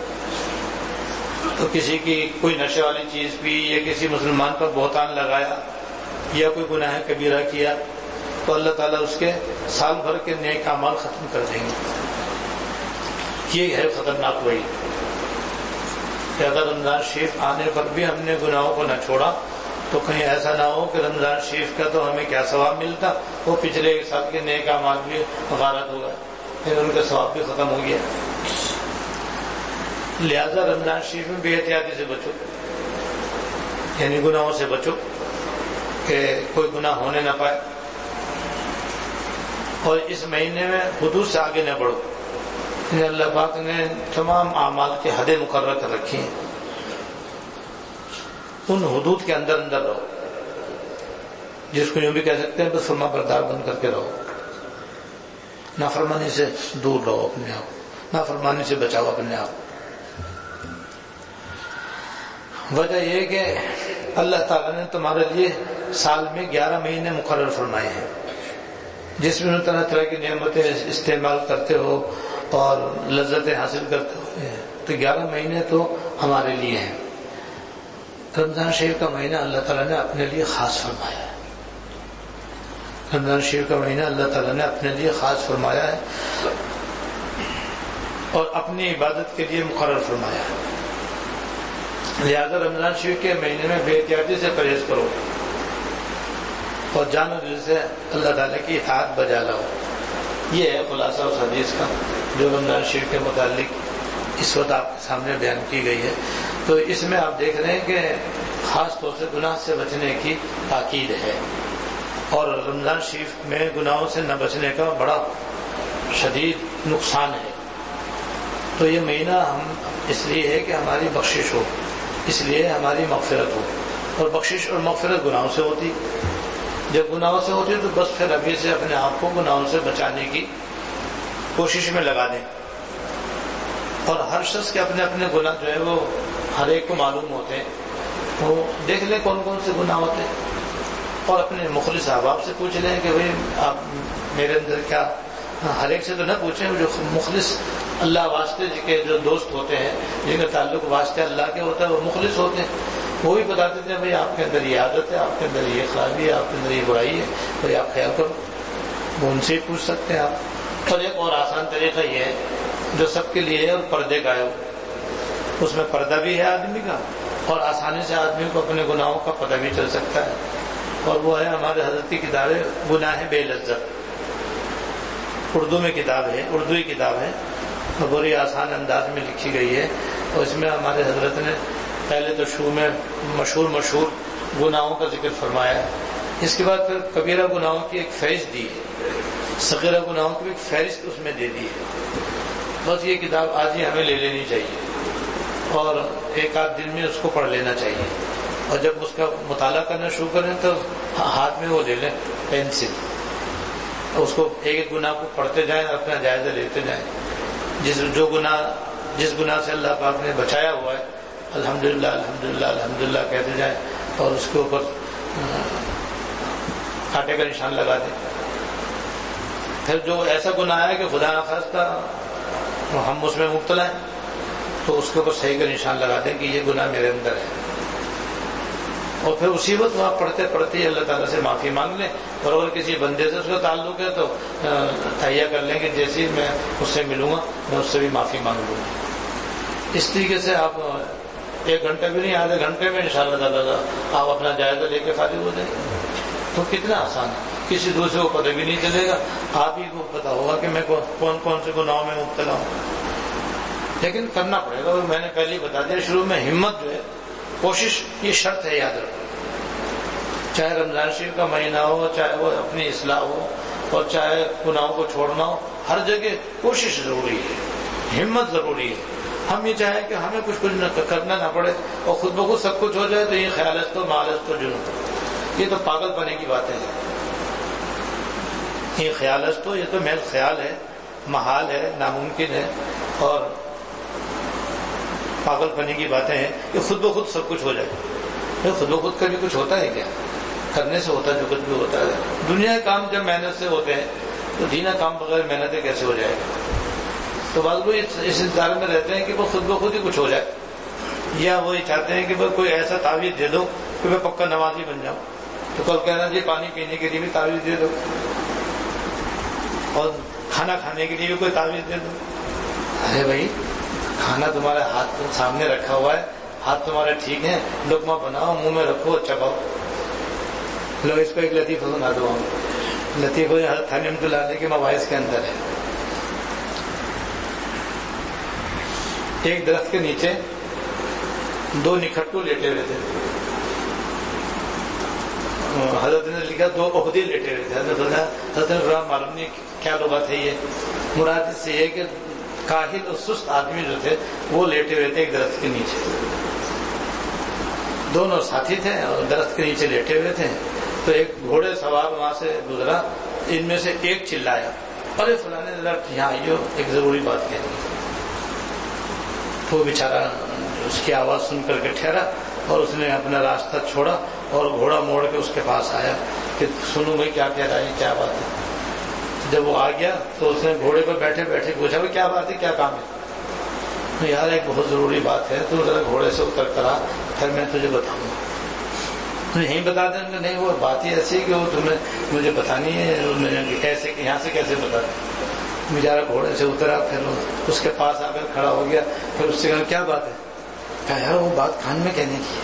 تو کسی کی کوئی نشے والی چیز پی یا کسی مسلمان پر بہتان لگایا یا کوئی گناہ کبیرہ کیا تو اللہ تعالیٰ اس کے سال بھر کے نیک اعمال ختم کر دیں گے. یہ ہے خطرناک وہی کہ اگر رمضان شریف آنے پر بھی ہم نے گناہوں کو نہ چھوڑا تو کہیں ایسا نہ ہو کہ رمضان شریف کا تو ہمیں کیا ثواب ملتا وہ پچھلے ایک سال کے نیک اعمال بھی غارت ہو گئے پھر ان کا ثواب بھی ختم ہو گیا. لہذا رمضان شریف میں بے احتیاطی سے بچو یعنی گناہوں سے بچو کہ کوئی گناہ ہونے نہ پائے اور اس مہینے میں حدود سے آگے نہ بڑھو. اللہ پاک نے تمام اعمال کی حدیں مقرر کر رکھی ہیں ان حدود کے اندر اندر رہو جس کو یوں بھی کہہ سکتے ہیں بس فرما بردار بن کر کے رہو. نافرمانی سے دور رہو اپنے آپ نافرمانی سے بچاؤ اپنے آپ. وجہ یہ کہ اللہ تعالیٰ نے تمہارے لیے سال میں گیارہ مہینے مقرر فرمائے ہیں جس میں طرح طرح کی نعمتیں استعمال کرتے ہو اور لذتیں حاصل کرتے ہوئے ہیں، تو گیارہ مہینے تو ہمارے لیے ہیں۔ رمضان شریف کا مہینہ اللہ تعالیٰ نے اپنے لیے خاص فرمایا ہے، رمضان شریف کا مہینہ اللہ تعالیٰ نے اپنے لیے خاص فرمایا ہے اور اپنی عبادت کے لیے مقرر فرمایا ہے۔ لہذا رمضان شریف کے مہینے میں بے احتیاطی سے پرہیز کرو اور جان و دل سے اللہ تعالیٰ کی اطاعت بجا لاؤ۔ یہ ہے خلاصہ اس حدیث کا جو رمضان شریف کے متعلق اس وقت آپ کے سامنے بیان کی گئی ہے۔ تو اس میں آپ دیکھ رہے ہیں کہ خاص طور سے گناہ سے بچنے کی تاکید ہے، اور رمضان شریف میں گناہوں سے نہ بچنے کا بڑا شدید نقصان ہے۔ تو یہ مہینہ ہم اس لیے ہے کہ ہماری بخشش ہو، اس لیے ہماری مغفرت ہو، اور بخشش اور مغفرت گناہوں سے ہوتی۔ جب گناہوں سے ہوتی ہے تو بس پھر ابھی سے اپنے آپ کو گناہوں سے بچانے کی کوشش میں لگا دیں، اور ہر شخص کے اپنے اپنے گناہ جو ہے وہ ہر ایک کو معلوم ہوتے ہیں، وہ دیکھ لیں کون کون سے گناہ ہوتے ہیں، اور اپنے مخلص احباب سے پوچھ لیں کہ بھئی آپ میرے اندر کیا، ہر ایک سے تو نہ پوچھیں، جو مخلص اللہ واسطے کے جو دوست ہوتے ہیں، جن کا تعلق واسطے اللہ کے ہوتا ہے، وہ مخلص ہوتے ہیں، وہ بھی بتا دیتے ہیں بھئی آپ کے اندر یہ عادت ہے، آپ کے اندر یہ خرابی ہے، آپ کے اندر یہ برائی ہے، بھئی آپ خیال کرو، وہ ان سے ہی پوچھ سکتے ہیں آپ۔ اور ایک اور آسان طریقہ یہ ہے جو سب کے لیے ہے، اور پردے کا ہے، اس میں پردہ بھی ہے آدمی کا، اور آسانی سے آدمی کو اپنے گناہوں کا پتہ بھی چل سکتا ہے، اور وہ ہے ہمارے حضرت کی کتاب ہے گناہ بے لذت، اردو میں کتاب ہے، اردوی کتاب ہے، بڑی آسان انداز میں لکھی گئی ہے، اور اس میں ہمارے حضرت نے پہلے تو شروع میں مشہور مشہور گناہوں کا ذکر فرمایا ہے، اس کے بعد پھر کبیرہ گناہوں کی ایک فہرست دی ہے، صغیرہ گناہوں کی ایک فہرست اس میں دے دی ہے۔ بس یہ کتاب آج ہی ہمیں لے لینی چاہیے، اور ایک آدھ دن میں اس کو پڑھ لینا چاہیے، اور جب اس کا مطالعہ کرنا شروع کریں تو ہاتھ میں وہ لے لیں پینسل، اس کو ایک ایک گناہ کو پڑھتے جائیں، اپنا جائزہ لیتے جائیں، جس جو گناہ جس گناہ سے اللہ پاک نے بچایا ہوا ہے الحمدللہ الحمدللہ الحمدللہ کہتے جائیں، اور اس کے اوپر کانٹے کا نشان لگا دیں۔ پھر جو ایسا گناہ ہے کہ خدا نخواستہ ہم اس میں مبتلا ہیں، تو اس کے اوپر صحیح کا نشان لگا دیں کہ یہ گناہ میرے اندر ہے، اور پھر اسی وقت وہاں پڑھتے پڑھتے ہی اللہ تعالیٰ سے معافی مانگ لیں، اور اگر کسی بندے سے اس کا تعلق ہے تو تہیہ کر لیں کہ جیسی میں اس سے ملوں گا میں اس سے بھی معافی مانگ لوں گا۔ اس طریقے سے آپ ایک گھنٹہ بھی نہیں، آدھے گھنٹے میں انشاءاللہ تعالیٰ آپ اپنا جائزہ لے کے فارغ ہو جائیں، تو کتنا آسان ہے، کسی دوسرے کو پتہ بھی نہیں چلے گا، آپ ہی کو پتہ ہوگا کہ میں کون کون سے گناہوں میں مبتلا ہوں۔ لیکن کرنا پڑے گا، میں نے پہلے ہی بتا دیا شروع میں، ہمت جو ہے، کوشش یہ شرط ہے، یاد رکھو، چاہے رمضان شریف کا مہینہ ہو، چاہے وہ اپنی اصلاح ہو، اور چاہے گناہوں کو چھوڑنا ہو، ہر جگہ کوشش ضروری ہے، ہمت ضروری ہے۔ ہم یہ چاہیں کہ ہمیں کچھ کچھ نہ کرنا نہ پڑے اور خود بخود سب کچھ ہو جائے، تو یہ خیالست و مالست و جنون، یہ تو پاگل پنے کی باتیں ہیں، یہ خیالست و یہ تو محض خیال ہے، محال ہے، ناممکن ہے، اور پاگل پنے کی باتیں ہیں کہ خود بخود سب کچھ ہو جائے۔ خود بخود کا بھی کچھ ہوتا ہے کیا؟ کرنے سے ہوتا ہے جو کچھ بھی ہوتا ہے۔ دنیا کے کام جب محنت سے ہوتے ہیں تو دینہ کام بغیر محنت کیسے ہو جائے گا؟ تو بعض لوگ اس انتظار میں رہتے ہیں کہ وہ خود بخود ہی کچھ ہو جائے، یا وہ یہ چاہتے ہیں کہ وہ کوئی ایسا تعویذ دے دو کہ میں پکا نمازی بن جاؤں، تو کل کہنا جی پانی پینے کے لیے بھی تعویذ دے دو، اور کھانا کھانے کے لیے بھی کوئی تعویذ دے دو۔ ارے بھائی، کھانا تمہارے ہاتھ سامنے رکھا ہوا ہے، ہاتھ تمہارے ٹھیک ہیں، لقمہ بناؤ، منہ میں رکھو، چباؤ۔ لو اس کو ایک لطیفہ سنا دو، لطیفہ حضرت تھانوی رحمۃ اللہ علیہ کے مواعظ کے اندر ہے۔ ایک درخت کے نیچے دو نکھٹو لیٹے ہوئے تھے، حضرت نے لکھا دو عہدے لیٹے ہوئے تھے، حضرت حضرت نے معلوم نہیں کیا لغت ہے یہ، مراد سے یہ کہ کاہل اور سست آدمی جو تھے وہ لیٹے ہوئے تھے ایک درخت کے نیچے، دونوں ساتھی تھے اور درخت کے نیچے لیٹے ہوئے تھے۔ تو ایک گھوڑے سوار وہاں سے گزرا، ان میں سے ایک چلایا، ارے فلانے ذرا یہاں آئیو، ایک ضروری بات کہنی۔ وہ بیچارہ اس کی آواز سن کر کے ٹھہرا، اور اس نے اپنا راستہ چھوڑا اور گھوڑا موڑ کے اس کے پاس آیا کہ سنو بھائی کیا کہہ رہا ہے، کیا بات ہے۔ جب وہ آ گیا تو اس نے گھوڑے پر بیٹھے بیٹھے پوچھا بھائی کیا بات ہے, کیا کام ہے؟ یار ایک بہت ضروری بات ہے, تو ذرا گھوڑے سے اتر کرا, پھر میں تجھے بتاؤں گا. یہیں بتا دیں گے, نہیں وہ بات ہی ایسی ہے کہ وہ تمہیں مجھے بتانی ہے, کیسے یہاں سے کیسے بتا دیں. بیچارہ گھوڑے سے اترا, پھر اس کے پاس آ کر کھڑا ہو گیا, پھر اس سے کہا کیا بات ہے؟ کہا یار وہ بات کان میں کہنے کی ہے,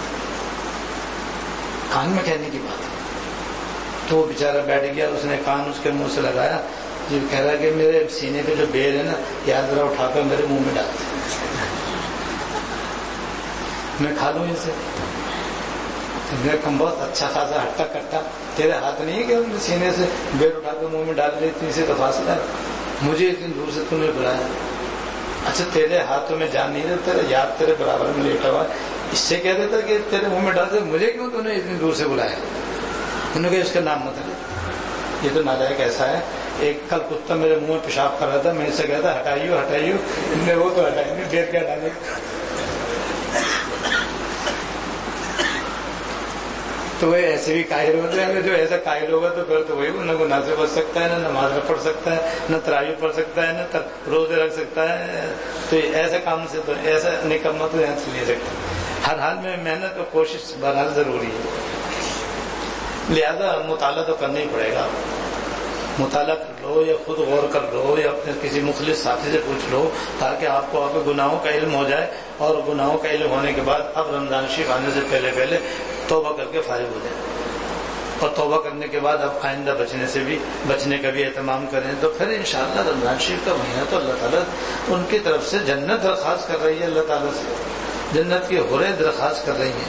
کان میں کہنے کی بات ہے. تو وہ بیچارہ بیٹھ گیا, اس نے کان اس کے منہ سے لگایا, جو کہہ رہا کہ میرے سینے پہ جو بیر ہے نا, یاد ذرا اٹھا کر میرے منہ میں ڈال دے, میں کھا لوں اسے. میرے کم بہت اچھا خاصا ہٹا کٹا, تیرے ہاتھ نہیں ہے کہ ہم سینے سے بیر اٹھا کر منہ میں ڈال لیتی, اسے تو فاصلہ ہے, مجھے اتنی دور سے تم نے بلایا. اچھا تیرے ہاتھوں میں جان نہیں دیتا, یاد تیرے برابر میں لیٹا ہوا, اس سے کہہ دیتا کہ تیرے منہ میں ڈال دے, مجھے کیوں تو نے اتنی دور سے بلایا؟ انہوں نے کہا اس کا نام مت لے, یہ تو نالائق ایسا ہے. ایک کل کتا میرے منہ میں پیشاب کر رہا تھا, میں اس سے کہتا ہٹائیو ہٹائیو, نے وہ تو ہٹائی نہیں, دیر کیا ڈالے. تو وہ ایسے بھی قائل ہوتے ہیں, جو ایسا قائل ہوگا تو پھر تو وہی نہ گناہ سے بچ سکتا ہے, نہ نماز پڑھ سکتا ہے, نہ تراویح پڑھ سکتا ہے, نہ روزے رکھ سکتا ہے. تو ایسے کام سے تو ایسا نکما تو یہاں سے لے سکتا. ہر حال میں محنت اور کوشش بہرحال ضروری ہے, لہذا مطالعہ تو کرنا ہی پڑے گا. مطالعہ کر لو یا خود غور کر لو یا اپنے کسی مخلص ساتھی سے پوچھ لو, تاکہ آپ کو آپ کے گناہوں کا علم ہو جائے, اور گناہوں کا علم ہونے کے بعد اب رمضان شریف آنے سے پہلے پہلے توبہ کر کے فارغ ہو جائیں, اور توبہ کرنے کے بعد اب آئندہ بچنے سے بھی بچنے کا بھی اہتمام کریں. تو پھر انشاءاللہ رمضان شریف کا مہینہ تو اللہ تعالیٰ ان کی طرف سے جنت درخواست کر رہی ہے, اللہ تعالیٰ سے جنت کی حوریں درخواست کر رہی ہیں.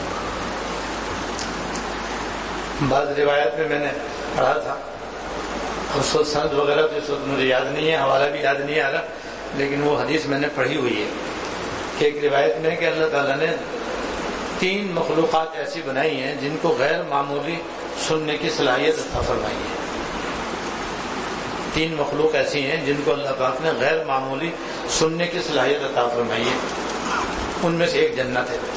بعض روایت میں میں نے پڑھا تھا, افسوس سند وغیرہ تو اس وقت مجھے یاد نہیں ہے, حوالہ بھی یاد نہیں آ رہا, لیکن وہ حدیث میں نے پڑھی ہوئی ہے کہ ایک روایت میں کہ اللہ تعالیٰ نے تین مخلوقات ایسی بنائی ہیں جن کو غیر معمولی سننے کی صلاحیت عطا فرمائی ہے. تین مخلوق ایسی ہیں جن کو اللہ پاک نے غیر معمولی سننے کی صلاحیت عطا فرمائی ہے. ان میں سے ایک جنت ہے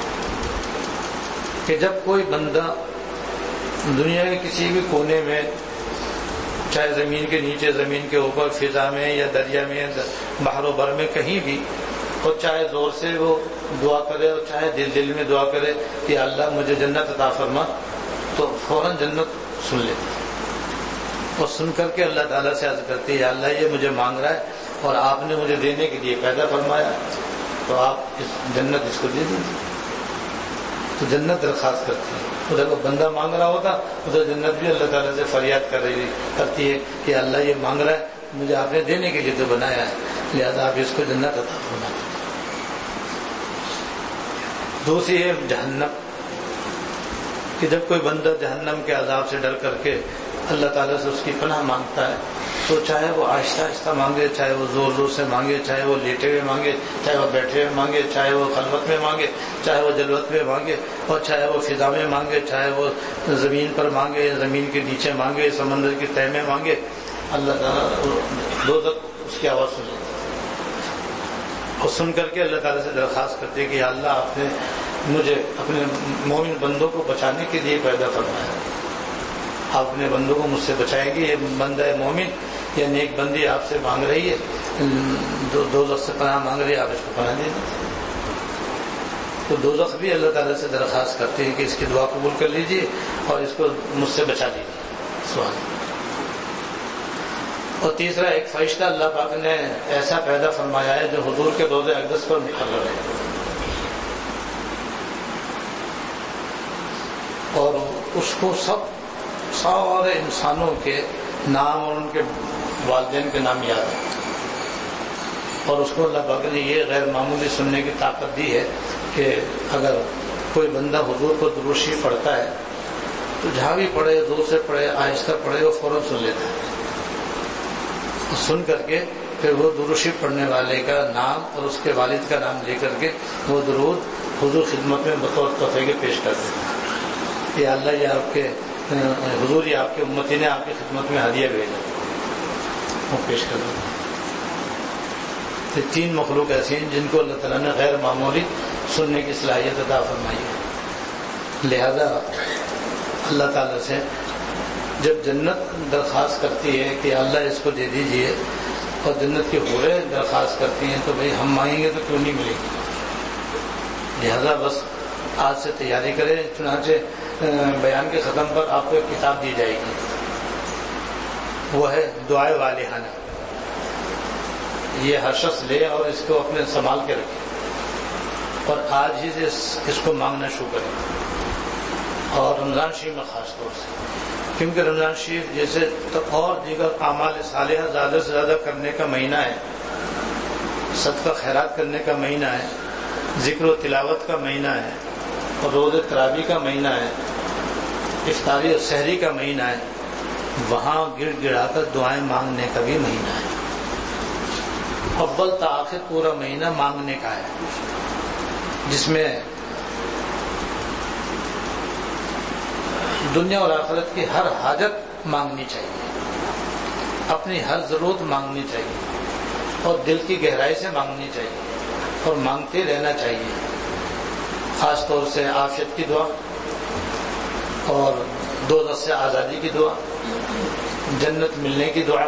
کہ جب کوئی بندہ دنیا کے کسی بھی کونے میں, چاہے زمین کے نیچے, زمین کے اوپر, فضا میں یا دریا میں, بحر و بر میں, کہیں بھی, اور چاہے زور سے وہ دعا کرے اور چاہے دل دل میں دعا کرے کہ اللہ مجھے جنت عطا فرما, تو فوراً جنت سن لیتی ہے. اور سن کر کے اللہ تعالیٰ سے عرض کرتی ہے, اللہ یہ مجھے مانگ رہا ہے اور آپ نے مجھے دینے کے لیے پیدا فرمایا, تو آپ اس جنت اس کو دے دیجیے. تو جنت درخواست کرتی ہے. ادھر وہ بندہ مانگ رہا ہوتا, ادھر جنت بھی اللہ تعالیٰ سے فریاد کر رہی کرتی ہے کہ اللہ یہ مانگ رہا ہے, مجھے آپ نے دینے کے لیے تو بنایا ہے, لہذا آپ اس کو جنت عطا فرمائیں. دوسری ہے جہنم, کہ جب کوئی بندہ جہنم کے عذاب سے ڈر کر کے اللہ تعالیٰ سے اس کی پناہ مانگتا ہے, تو چاہے وہ آہستہ آہستہ مانگے, چاہے وہ زور زور سے مانگے, چاہے وہ لیٹے ہوئے مانگے, چاہے وہ بیٹھے ہوئے مانگے, چاہے وہ خلوت میں مانگے, چاہے وہ جلوت میں مانگے, اور چاہے وہ فضا میں مانگے, چاہے وہ زمین پر مانگے, زمین کے نیچے مانگے, سمندر کی تہ میں مانگے, اللہ تعالیٰ دو تک اس کی آواز سن لیتا ہے. اور سن کر کے اللہ تعالیٰ سے درخواست کرتے ہیں کہ اللہ آپ نے مجھے اپنے مومن بندوں کو بچانے کے لیے پیدا فرمایا, آپ اپنے بندوں کو مجھ سے بچائیں گے. یہ بندہ مومن یا نیک بندی آپ سے مانگ رہی ہے, دوزخ سے پناہ مانگ رہی ہے, آپ اس کو پناہ دے دیں. تو دوزخ بھی اللہ تعالیٰ سے درخواست کرتے ہیں کہ اس کی دعا قبول کر لیجیے اور اس کو مجھ سے بچا لیجیے. سوال. اور تیسرا ایک فرشتہ اللہ پاک نے ایسا پیدا فرمایا ہے جو حضور کے روضہ اقدس پر مقرر ہے, اور اس کو سب سارے انسانوں کے نام اور ان کے والدین کے نام یاد ہے, اور اس کو اللہ پاک نے یہ غیر معمولی سننے کی طاقت دی ہے کہ اگر کوئی بندہ حضور کو درود شریف پڑھتا ہے تو جہاں بھی پڑھے, زور سے پڑھے, آہستہ پڑھے, وہ فوراً سن لیتا ہے. سن کر کے پھر وہ درود شریف پڑھنے والے کا نام اور اس کے والد کا نام لے کر کے وہ درود حضور خدمت میں بطور تحفے کے پیش کر دیتا ہے. یہ اللہ یہ آپ کے حضور یہ آپ کے امتی نے آپ کی خدمت میں ہدیہ بھیجا, وہ پیش کر دیتا ہے. تین مخلوق ایسی ہیں جن کو اللہ تعالیٰ نے غیر معمولی سننے کی صلاحیت عطا فرمائی ہے. لہذا اللہ تعالیٰ سے جب جنت درخواست کرتی ہے کہ اللہ اس کو دے دیجئے اور جنت کی حوریں درخواست کرتی ہیں تو بھئی ہم مانگیں گے تو کیوں نہیں ملے گی؟ لہذا بس آج سے تیاری کریں. چنانچہ بیان کے ختم پر آپ کو ایک کتاب دی جائے گی، وہ ہے دعائے والہانہ. یہ ہر شخص لے اور اس کو اپنے سنبھال کے رکھے اور آج ہی سے اس کو مانگنا شروع کریں، اور رمضان شریف میں خاص طور سے، کیونکہ رمضان شریف جیسے تو اور دیگر اعمال صالحہ زیادہ سے زیادہ کرنے کا مہینہ ہے، صدقہ خیرات کرنے کا مہینہ ہے، ذکر و تلاوت کا مہینہ ہے، اور روزہ تراویح کا مہینہ ہے، افطاری اور سحری کا مہینہ ہے. وہاں گڑ گڑا کر دعائیں مانگنے کا بھی مہینہ ہے. اول تا آخر پورا مہینہ مانگنے کا ہے، جس میں دنیا اور آخرت کی ہر حاجت مانگنی چاہیے، اپنی ہر ضرورت مانگنی چاہیے، اور دل کی گہرائی سے مانگنی چاہیے، اور مانگتے رہنا چاہیے. خاص طور سے عافیت کی دعا، اور دوزخ سے آزادی کی دعا، جنت ملنے کی دعا.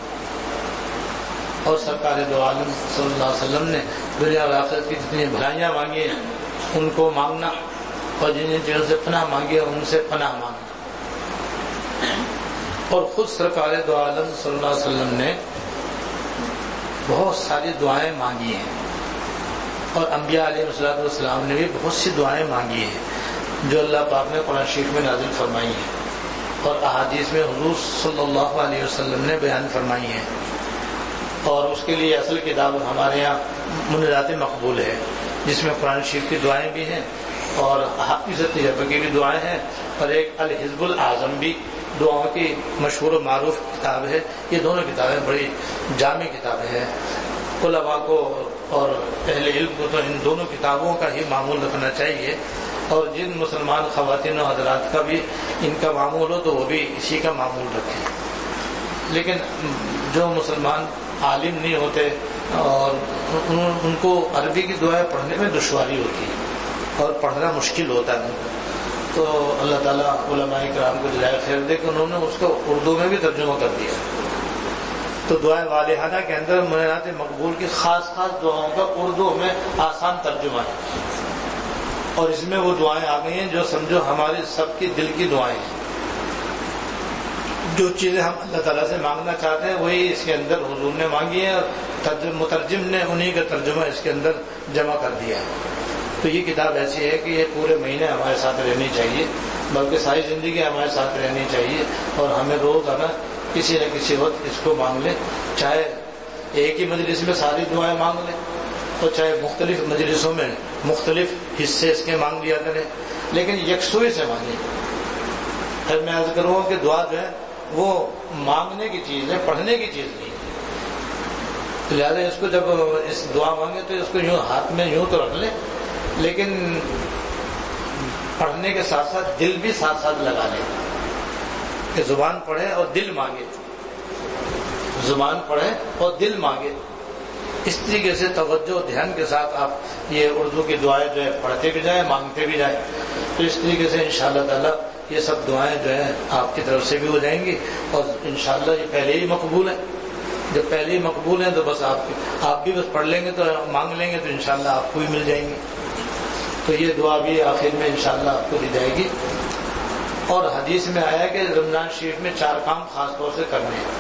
اور سرکار دو عالم صلی اللہ علیہ وسلم نے دنیا اور آخرت کی جتنی بھلائیاں مانگی ہیں ان کو مانگنا، اور جن جن چیزوں سے پناہ مانگی ہے ان سے پناہ مانگنا. اور خود سرکار دو عالم صلی اللہ علیہ وسلم نے بہت ساری دعائیں مانگی ہیں، اور انبیاء علیہ الصلوۃ والسلام نے بھی بہت سی دعائیں مانگی ہیں جو اللہ پاک نے قرآن شریف میں نازل فرمائی ہیں، اور احادیث میں حضور صلی اللہ علیہ وسلم نے بیان فرمائی ہیں. اور اس کے لیے اصل کتاب ہمارے یہاں منزلات مقبول ہے، جس میں قرآن شریف کی دعائیں بھی ہیں اور حافظ تجربہ کی بھی دعائیں ہیں، اور ایک الحزب الاعظم بھی دعاؤں کی مشہور و معروف کتاب ہے. یہ دونوں کتابیں بڑی جامع کتابیں ہیں. علماء کو اور اہل علم کو تو ان دونوں کتابوں کا ہی معمول رکھنا چاہیے، اور جن مسلمان خواتین و حضرات کا بھی ان کا معمول ہو تو وہ بھی اسی کا معمول رکھیں. لیکن جو مسلمان عالم نہیں ہوتے اور ان کو عربی کی دعائیں پڑھنے میں دشواری ہوتی ہے اور پڑھنا مشکل ہوتا ہے، تو اللہ تعالیٰ علماء کرام کو جزائے خیر دے کہ انہوں نے اس کو اردو میں بھی ترجمہ کر دیا. تو دعائیں والہانہ کے اندر منزلات مقبول کی خاص خاص دعاؤں کا اردو میں آسان ترجمہ ہے، اور اس میں وہ دعائیں آ گئی ہیں جو سمجھو ہماری سب کی دل کی دعائیں ہیں. جو چیزیں ہم اللہ تعالیٰ سے مانگنا چاہتے ہیں وہی اس کے اندر حضور نے مانگی ہے، اور مترجم نے انہی کا ترجمہ اس کے اندر جمع کر دیا ہے. تو یہ کتاب ایسی ہے کہ یہ پورے مہینے ہمارے ساتھ رہنی چاہیے، بلکہ ساری زندگی ہمارے ساتھ رہنی چاہیے، اور ہمیں روز آنا کسی نہ کسی وقت اس کو مانگ لیں. چاہے ایک ہی مجلس میں ساری دعائیں مانگ لیں، اور چاہے مختلف مجلسوں میں مختلف حصے اس کے مانگ لیا کریں، لیکن یکسوئی سے مانگیں. پھر میں عرض کروں کہ دعا جو ہے وہ مانگنے کی چیز ہے، پڑھنے کی چیز نہیں ہے. تو لہٰذا اس کو جب اس دعا مانگے تو اس کو یوں ہاتھ میں یوں تو رکھ لیں، لیکن پڑھنے کے ساتھ ساتھ دل بھی ساتھ ساتھ لگا لیں کہ زبان پڑھے اور دل مانگے، زبان پڑھے اور دل مانگے. اس طریقے سے توجہ و دھیان کے ساتھ آپ یہ اردو کی دعائیں جو ہے پڑھتے بھی جائیں، مانگتے بھی جائیں. تو اس طریقے سے انشاءاللہ تعالی یہ سب دعائیں جو ہیں آپ کی طرف سے بھی ہو جائیں گی، اور انشاءاللہ یہ پہلے ہی مقبول ہے. جب پہلے ہی مقبول ہیں تو بس آپ آپ بھی بس پڑھ لیں گے تو مانگ لیں گے تو انشاءاللہ آپ کو بھی مل جائیں گی. تو یہ دعا بھی آخر میں انشاءاللہ آپ کو دی جائے گی. اور حدیث میں آیا کہ رمضان شریف میں چار کام خاص طور سے کرنے ہیں،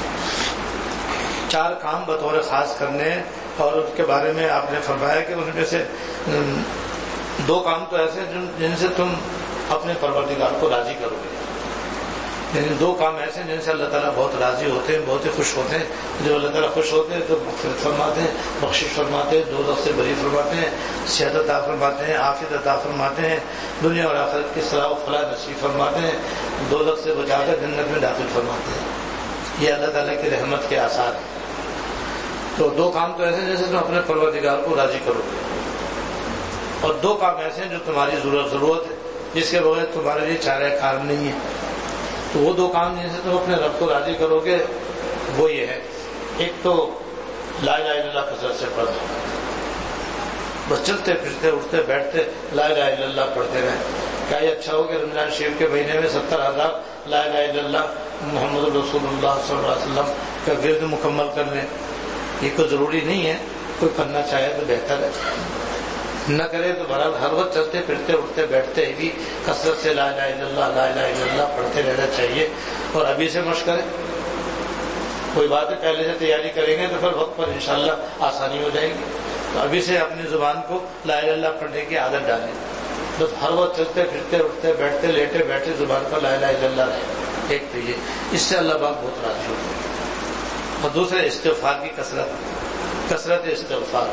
چار کام بطور خاص کرنے ہیں. اور اس کے بارے میں آپ نے فرمایا کہ ان میں سے دو کام تو ایسے جن سے تم اپنے پروردگار کو راضی کرو گے. لیکن دو کام ایسے ہیں جن سے اللہ تعالیٰ بہت راضی ہوتے ہیں، بہت ہی خوش ہوتے ہیں. جو اللہ تعالیٰ خوش ہوتے ہیں تو مغفرت فرماتے ہیں، بخشش فرماتے ہیں، دوزخ سے بری فرماتے ہیں، صحت عطا فرماتے ہیں، عافیت عطا فرماتے ہیں، دنیا اور آخرت کی صلاح و فلاح نصیب فرماتے ہیں، دوزخ سے بچا کر جنت میں داخل فرماتے ہیں. یہ اللہ تعالیٰ کی رحمت کے آثار ہیں. تو دو کام تو ایسے ہیں جیسے تم اپنے پروردگار کو راضی کرو گے، اور دو کام ایسے ہیں جو تمہاری ضرورت ضرورت ہے، جس کے بغیر تمہارے لیے چارہ کار نہیں ہے. تو وہ دو کام جن سے تم اپنے رب کو راضی کرو گے وہ یہ ہے، ایک تو لا الہ الا اللہ کثرت سے پڑھنا، بس چلتے پھرتے اٹھتے بیٹھتے لا الہ الا اللہ پڑھتے رہیں. کیا یہ اچھا ہو کہ رمضان شریف کے مہینے میں ستر ہزار لا الہ الا اللہ محمد رسول اللہ صلی اللہ علیہ وسلم کا ورد مکمل کر لیں. یہ کوئی ضروری نہیں ہے, کوئی کرنا چاہے تو بہتر ہے, نہ کرے تو بہرحال ہر وقت چلتے پھرتے اٹھتے بیٹھتے بھی کثرت سے لا الہ الا اللہ لا الہ الا اللہ پڑھتے رہنا چاہیے. اور ابھی سے مشق کریں. کوئی بات ہے پہلے سے تیاری کریں گے تو پھر وقت پر انشاءاللہ آسانی ہو جائے گی. تو ابھی سے اپنی زبان کو لا الہ الا اللہ پڑھنے کی عادت ڈالیں. بس ہر وقت چلتے پھرتے اٹھتے بیٹھتے لیٹے بیٹھے زبان پر لا الہ الا اللہ رہے. ایک تو یہ, اس سے اللہ پاک بہت راضی ہوتے ہیں. اور دوسرے استغفار کی کثرت, کثرت استغفار.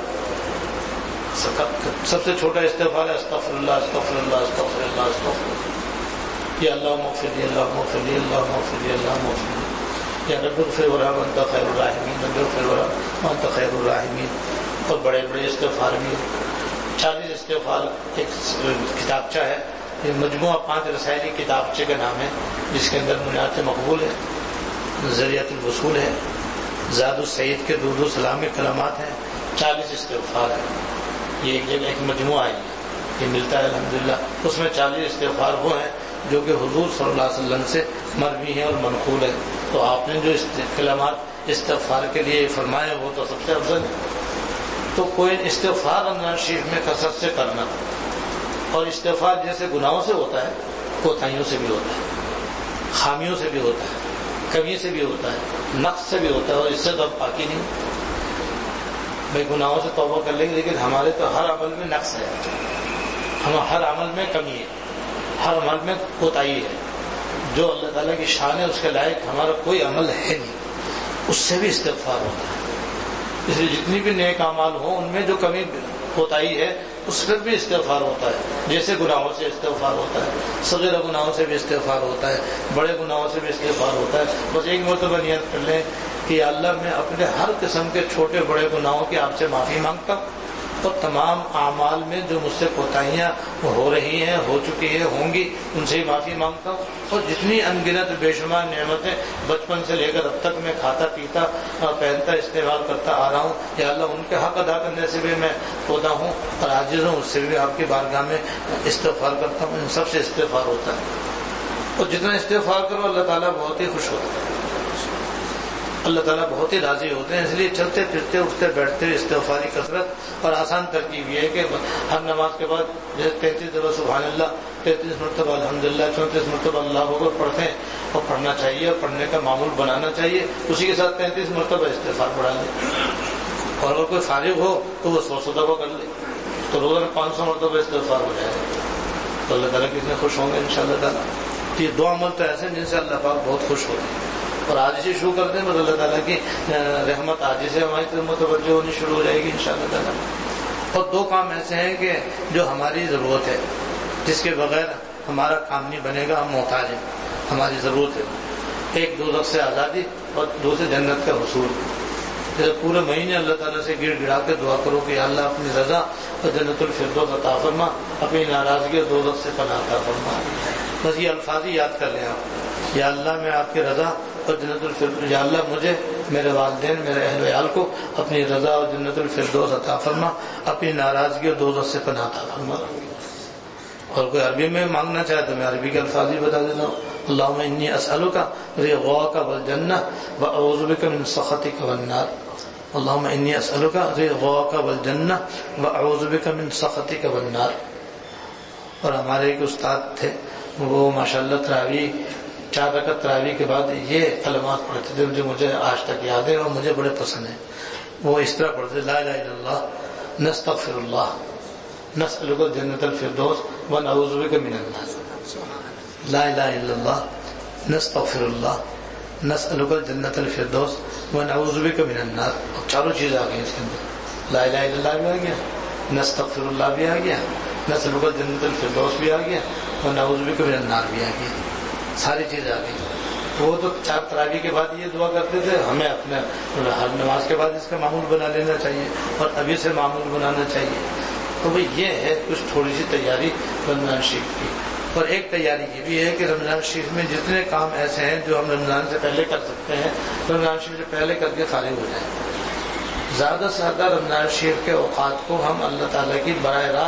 سب سے چھوٹا استغفار ہے استغفر اللہ استغفر اللہ استغفر اللہ استغفر اللہ. یا اللہ مغفر لی اللہ مغفر لی اللہ مغفر لی اللہ مغفر لی. یا رب اغفر ورحم وانت خیر الراحمین رب اغفر ورحم وانت خیر الراحمین. اور بڑے بڑے استغفار بھی چالیس استغفار. ایک کتابچہ ہے, یہ مجموعہ پانچ رسائلی کتابچے کا نام ہے, جس کے اندر منیات مقبول ہے, ذریعۃ الوصول ہے, زاد السعید کے درود و سلام کے کلمات ہیں, چالیس استغفار ہے. یہ ایک جگہ ایک مجموعہ ہے, یہ ملتا ہے الحمدللہ. اس میں چالیس استغفار وہ ہیں جو کہ حضور صلی اللہ علیہ وسلم سے مروی ہیں اور منقول ہے. تو آپ نے جو کلمات استغفار کے لیے فرمائے وہ تو سب سے افضل ہے. تو کوئی استغفار رمضان شریف میں کثرت سے کرنا, اور استغفار جیسے گناہوں سے ہوتا ہے کوتاہیوں سے بھی ہوتا ہے, خامیوں سے بھی ہوتا ہے, کمی سے بھی ہوتا ہے, نقص سے بھی ہوتا ہے, اور اس سے تو اب پاکی نہیں. بھائی گناہوں سے توبہ کر لیں گے, لیکن ہمارے تو ہر عمل میں نقص ہے, ہم ہر عمل میں کمی ہے, ہر عمل میں کوتاہی ہے. جو اللہ تعالیٰ کی شان ہے اس کے لائق ہمارا کوئی عمل ہے نہیں, اس سے بھی استغفار ہوتا ہے. اس لیے جتنی بھی نیک اعمال ہوں ان میں جو کمی کوتاہی ہے اس پر بھی استغفار ہوتا ہے. جیسے گناہوں سے استغفار ہوتا ہے, صغیر گناہوں سے بھی استغفار ہوتا ہے, بڑے گناہوں سے بھی استغفار ہوتا ہے. بس ایک مرتبہ نیت کر لیں کہ اللہ میں اپنے ہر قسم کے چھوٹے بڑے گناہوں کی آپ سے معافی مانگتا ہوں, اور تمام اعمال میں جو مجھ سے کوتاہیاں ہو رہی ہیں, ہو چکی ہیں, ہوں گی, ان سے ہی معافی مانگتا ہوں. اور جتنی انگنت بے شمار نعمتیں بچپن سے لے کر اب تک میں کھاتا پیتا پہنتا استعمال کرتا آ رہا ہوں, یا اللہ ان کے حق ادا کرنے سے بھی میں خدا ہوں اور عاجز ہوں, اس سے بھی آپ کی بارگاہ میں استغفار کرتا ہوں. ان سب سے استغفار ہوتا ہے. اور جتنا استغفار کرو اللہ تعالیٰ بہت ہی خوش ہوتا ہے, اللہ تعالیٰ بہت ہی راضی ہوتے ہیں. اس لیے چلتے پھرتے اٹھتے بیٹھتے استغفاری کثرت. اور آسان ترکیب یہ ہے کہ ہر نماز کے بعد جیسے تینتیس دفعہ سبحان اللہ, تینتیس مرتبہ الحمدللہ, چونتیس مرتبہ اللہ اکبر پڑھتے ہیں, اور پڑھنا چاہیے, اور پڑھنے کا معمول بنانا چاہیے. اسی کے ساتھ تینتیس مرتبہ استغفار پڑھا لیں. اور اگر کوئی فارغ ہو تو وہ سو سو دفعہ کر لے, تو روزانہ پانچ سو مرتبہ استغفار ہو جائے, تو اللہ تعالیٰ کتنے خوش ہوں گے ان شاء اللہ تعالیٰ. یہ دو عمل تو ایسے ہیں جن سے اللہ پاک بہت خوش ہوتے ہیں. اور آج سے شروع کرتے ہیں, بس اللہ تعالیٰ کی رحمت آج سے ہماری طرف متوجہ ہونی شروع ہو جائے گی انشاءاللہ تعالیٰ. اور دو کام ایسے ہیں کہ جو ہماری ضرورت ہے, جس کے بغیر ہمارا کام نہیں بنے گا, ہم محتاج ہیں, ہماری ضرورت ہے. ایک دوزخ سے آزادی اور دوسرے جنت کا حصول. جیسے پورے مہینے اللہ تعالیٰ سے گڑ گڑا کے دعا کرو کہ اللہ اپنی رضا اور جنت الفردوس عطا فرما, اپنی ناراضگی اور دوزخ سے پناہ عطا فرما. بس یہ الفاظ ہی یاد کر لیں آپ, یا اللہ میں آپ کی رضا اور جنت الفردوس, یا اللہ مجھے, میرے والدین, میرے اہل ویال کو اپنی رضا اور جنت الفردوس عطا فرما, اپنی ناراضگی اور دوزخ سے پناہ عطا فرما. اور کوئی عربی میں مانگنا چاہے تو میں عربی کے الفاظ ہی بتا دیتا ہوں. اللہم انی اسألک رضاک والجنہ واعوذ بک من سخطک والنار. اللہم انی اسألک رضاک والجنہ واعوذ بک من سخطک والنار. اور ہمارے ایک استاد تھے, وہ ماشاءاللہ تراویح, چار رکعت تراویح کے بعد یہ کلمات پڑھتے تھے جو مجھے آج تک یاد ہے اور مجھے بڑے پسند ہیں. وہ اس طرح پڑھتے, لا الہ الا اللہ نستغفر اللہ نسألک الجنۃ الفردوس ونعوذ بک من النار. لا الہ الا اللہ نستغفر اللہ نسألک الجنۃ الفردوس ونعوذ بک من النار. اور چاروں چیز آ گئی اس کے اندر, لا الہ الا اللہ بھی آ گیا, نستغفر اللہ بھی آ گیا, نسألک الجنۃ الفردوس بھی آ گیا, ونعوذ بک من النار بھی آ گیا. ساری چیز آ گئی. وہ تو چار تراویح کے بعد یہ دعا کرتے تھے, ہمیں اپنے ہر نماز کے بعد اس کا معمول بنا لینا چاہیے, اور ابھی سے معمول بنانا چاہیے. تو وہ یہ ہے کچھ تھوڑی سی تیاری رمضان شریف کی. اور ایک تیاری یہ بھی ہے کہ رمضان شریف میں جتنے کام ایسے ہیں جو ہم رمضان سے پہلے کر سکتے ہیں, رمضان شریف سے پہلے کر کے فارغ ہو جائیں. زیادہ سے زیادہ رمضان شریف کے اوقات کو ہم اللہ تعالیٰ کی براہ راست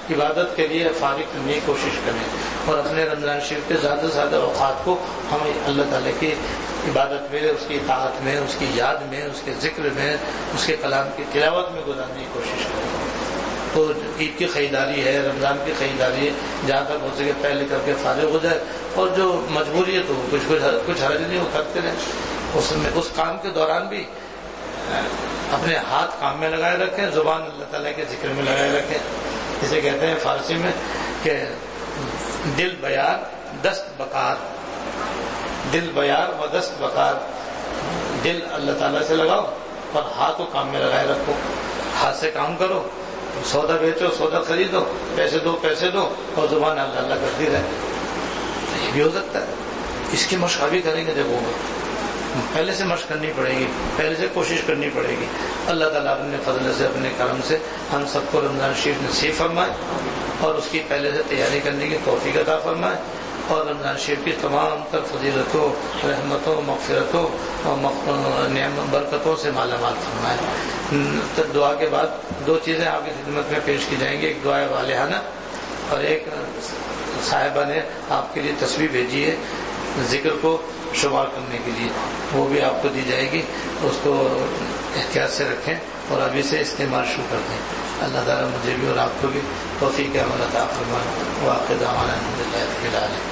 عبادت کے لیے فارغ کرنے کی کوشش کریں اور اپنے رمضان شریف کے زیادہ سے زیادہ اوقات کو ہم اللہ تعالیٰ کی عبادت میں، اس کی اطاعت میں، اس کی یاد میں، اس کے ذکر میں، اس کے کلام کی تلاوت میں گزارنے کی کوشش کریں۔ تو عید کی خریداری ہے، رمضان کی خریداری ہے، جہاں تک ہو سکے پہلے کر کے فارغ ہو جائے، اور جو مجبوری ہے تو کچھ کچھ کچھ حرج نہیں، وہ کرتے رہیں۔ اس میں اس کام کے دوران بھی اپنے ہاتھ کام میں لگائے رکھیں، زبان اللہ تعالیٰ کے ذکر میں لگائے رکھیں۔ اسے کہتے ہیں فارسی میں کہ دل بیار دست بکار، دل بیار و دست بکار، دل اللہ تعالیٰ سے لگاؤ اور ہاتھ کو کام میں لگائے رکھو، ہاتھ سے کام کرو، سودا بیچو، سودا خریدو، پیسے دو پیسے دو، اور زبان اللہ اللہ کرتی رہے۔ یہ بھی ہو سکتا ہے، اس کی مشق بھی کریں گے جب ہوگا، پہلے سے مشق کرنی پڑے گی، پہلے سے کوشش کرنی پڑے گی۔ اللہ تعالیٰ اپنے فضل سے، اپنے کرم سے ہم سب کو رمضان شریف نصیب فرمائے اور اس کی پہلے سے تیاری کرنے کی توفیق عطا فرمائے، اور رمضان شریف کی تمام تر فضیلتوں، رحمتوں، مغفرتوں اور نعمت برکتوں سے مالا مال فرمائے۔ دعا کے بعد دو چیزیں آپ کی خدمت میں پیش کی جائیں گی، ایک دعا والہانہ اور ایک صاحبہ نے آپ کے لیے تسبیح بھیجی ہے ذکر کو شمار کرنے کے لیے، وہ بھی آپ کو دی جائے گی، اس کو احتیاط سے رکھیں اور ابھی سے استعمال شروع کر دیں۔ اللہ تعالیٰ مجھے بھی اور آپ کو بھی توفیق عمل عطا فرمائے۔ واقع دعوانا الحمدللہ رب العالمین۔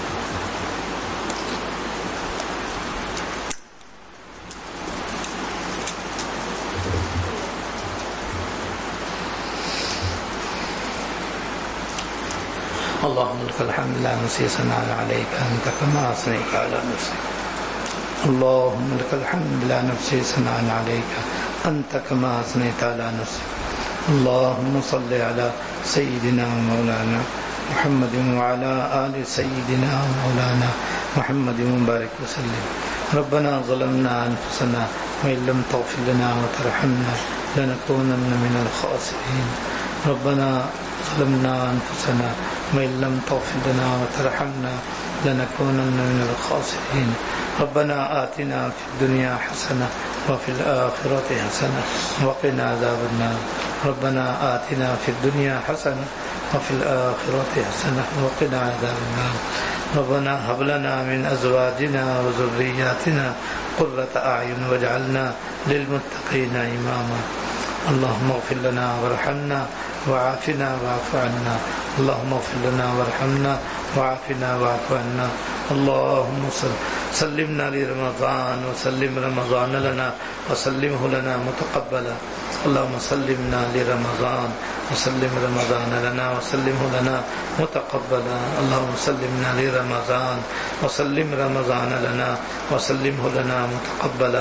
اللهم لك الحمد لا نحصي ثناء عليك أنت كما أثنيت على نفسك اللهم لك الحمد لا نحصي ثناء عليك أنت كما أثنيت على نفسك اللهم صل على سيدنا مولانا محمد وعلى آل سيدنا مولانا محمد وبارك وسلم ربنا ظلمنا أنفسنا وإن لم تغفر لنا وترحمنا لنكونن من الخاسرين ربنا ظلمنا أنفسنا وإن لم تغفر لنا وترحمنا لنكونن من الخاسرين ربنا آتنا في الدنيا حسنة وفي الآخرة حسنة وقنا عذاب النار ربنا آتنا في الدنيا حسنة وفي الآخرة حسنة وقنا عذاب النار ربنا هب لنا من أزواجنا وذرياتنا قرة أعين واجعلنا للمتقين إماما اللهم اغفر لنا وارحمنا وعافنا واعف عنا اللهم اغفر لنا وارحمنا وعافنا واعف عنا اللهم سلمنا لرمضان وسلم رمضان لنا وسلمه لنا متقبلا اللهم سلمنا لرمضان وسلم رمضان لنا وسلمه لنا متقبلا اللهم سلمنا لرمضان وسلم رمضان لنا وسلمه لنا متقبلا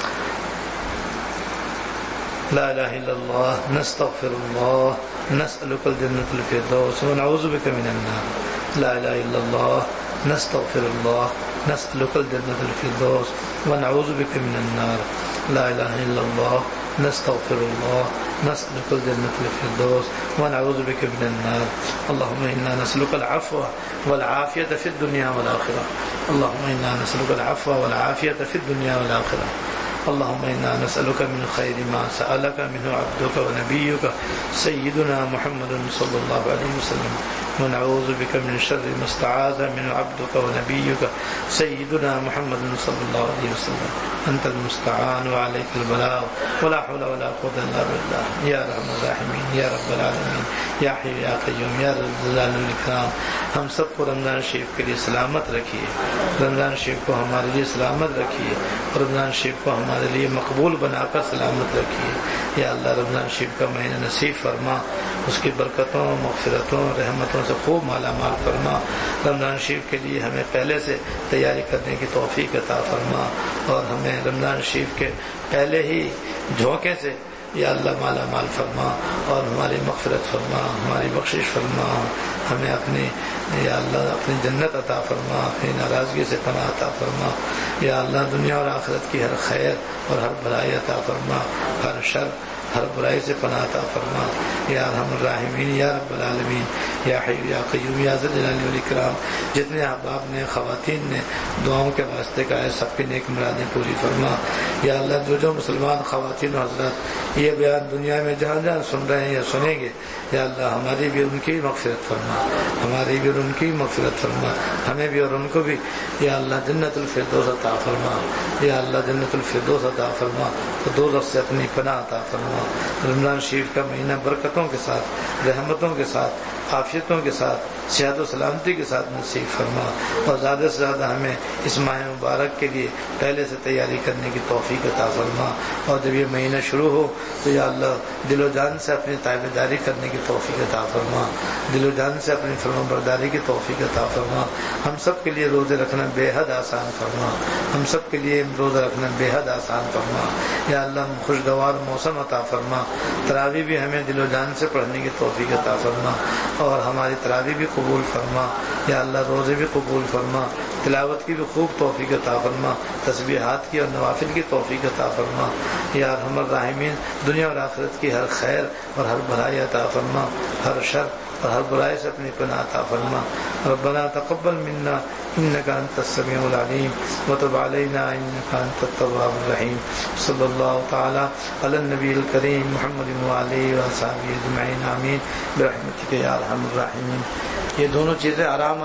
لا إله إلا الله نستغفر الله نسألك الجنة الفردوس ونعوذ بك من النار لا إله إلا الله نستغفر الله نسألك الجنة الفردوس ونعوذ بك من النار لا إله إلا الله نستغفر الله نسألك الجنة الفردوس ونعوذ بك من النار اللهم إنا نسألك العفو والعافية في الدنيا والآخرة اللهم إنا نسألك العفو والعافية في الدنيا والآخرة اللهم إنا نسألك من خير ما سألك منه عبدك ونبيك سيدنا محمد صلى الله عليه وسلم ونعوذ بك من شر ما استعاذ منه عبدك ونبيك سيدنا محمد صلى الله عليه وسلم أنت المستعان وعليك البلاغ ولا حول ولا قوة إلا بالله يا أرحم الراحمين يا رب العالمين يا حي يا قيوم يا ذا الجلال والإكرام ہم سب کو رمضان شریف کے لیے سلامت رکھیے، رمضان شریف کو ہمارے لیے سلامت رکھیے اور رمضان شریف کو ہمارے لیے مقبول بنا کر سلامت رکھیے۔ یا اللہ رمضان شریف کا مہینہ نصیب فرما، اس کی برکتوں، مغفرتوں، رحمتوں سے خوب مالا مال فرما۔ رمضان شریف کے لیے ہمیں پہلے سے تیاری کرنے کی توفیق عطا فرما اور ہمیں رمضان شریف کے پہلے ہی جھونکے سے یا اللہ مالا مال فرما اور ہماری مغفرت فرما، ہماری بخشش فرما، ہمیں اپنی یا اللہ اپنی جنت عطا فرما، اپنی ناراضگی سے پناہ عطا فرما۔ یا اللہ دنیا اور آخرت کی ہر خیر اور ہر بھلائی عطا فرما، ہر شر ہر برائی سے پناہ عطا فرما۔ یا ارحم الراحمین یا رب العالمین یا حی یا قیوم یا ذی الجلال والاکرام. جتنے احباب نے خواتین نے دعاؤں کے واسطے کہا ہے سب کی نیک مرادیں پوری فرما. یا اللہ جو جو مسلمان خواتین و حضرات یہ بیان دنیا میں جہاں جہاں سن رہے ہیں یا سنیں گے یا اللہ ہماری بھی ان کی مغفرت فرما, ہماری بھی اور ان کی مغفرت فرما, ہمیں بھی اور ان کو بھی یا اللہ جنت الفردوس عطا فرما. یا اللہ جنت الفردوس عطا فرما, تو دوزخ سے اپنی پناہ عطا فرما. رمضان شریف کا مہینہ برکتوں کے ساتھ, رحمتوں کے ساتھ, عافیتوں کے ساتھ, صحت و سلامتی کے ساتھ نصیب فرما, اور زیادہ سے زیادہ ہمیں اس ماہ مبارک کے لیے پہلے سے تیاری کرنے کی توفیق عطا فرما. اور جب یہ مہینہ شروع ہو تو یا اللہ دل و جان سے اپنی تابعداری کرنے کی توفیق عطا فرما, دل و جان سے اپنی فرما برداری کی توفیق عطا فرما. ہم سب کے لیے روزے رکھنا بے حد آسان فرما, ہم سب کے لیے روزہ رکھنا بے حد آسان فرما. یا اللہ خوشگوار موسم عطا فرما, تراویح بھی ہمیں دل و جان سے پڑھنے کی توفیق عطا فرما, اور ہماری تراویح بھی قبول فرما. یا اللہ روزے بھی قبول فرما, تلاوت کی بھی خوب توفیق عطا فرما, تسبیحات کی اور نوافل کی توفیق عطا فرما. یا ارحم الراحمین دنیا اور آخرت کی ہر خیر اور ہر بھلائی عطا فرما, ہر شر اور ہر برائی سے اپنی پناہ عطا فرما. ربنا تقبل منا انك انت السميع العليم وتب علينا انك انت التواب الرحيم. صلی اللہ تعالی علی النبی الکریم محمد وعلى اصحابہ اجمعین آمین برحمتک یا ارحم الراحمین. یہ دونوں چیزیں آرام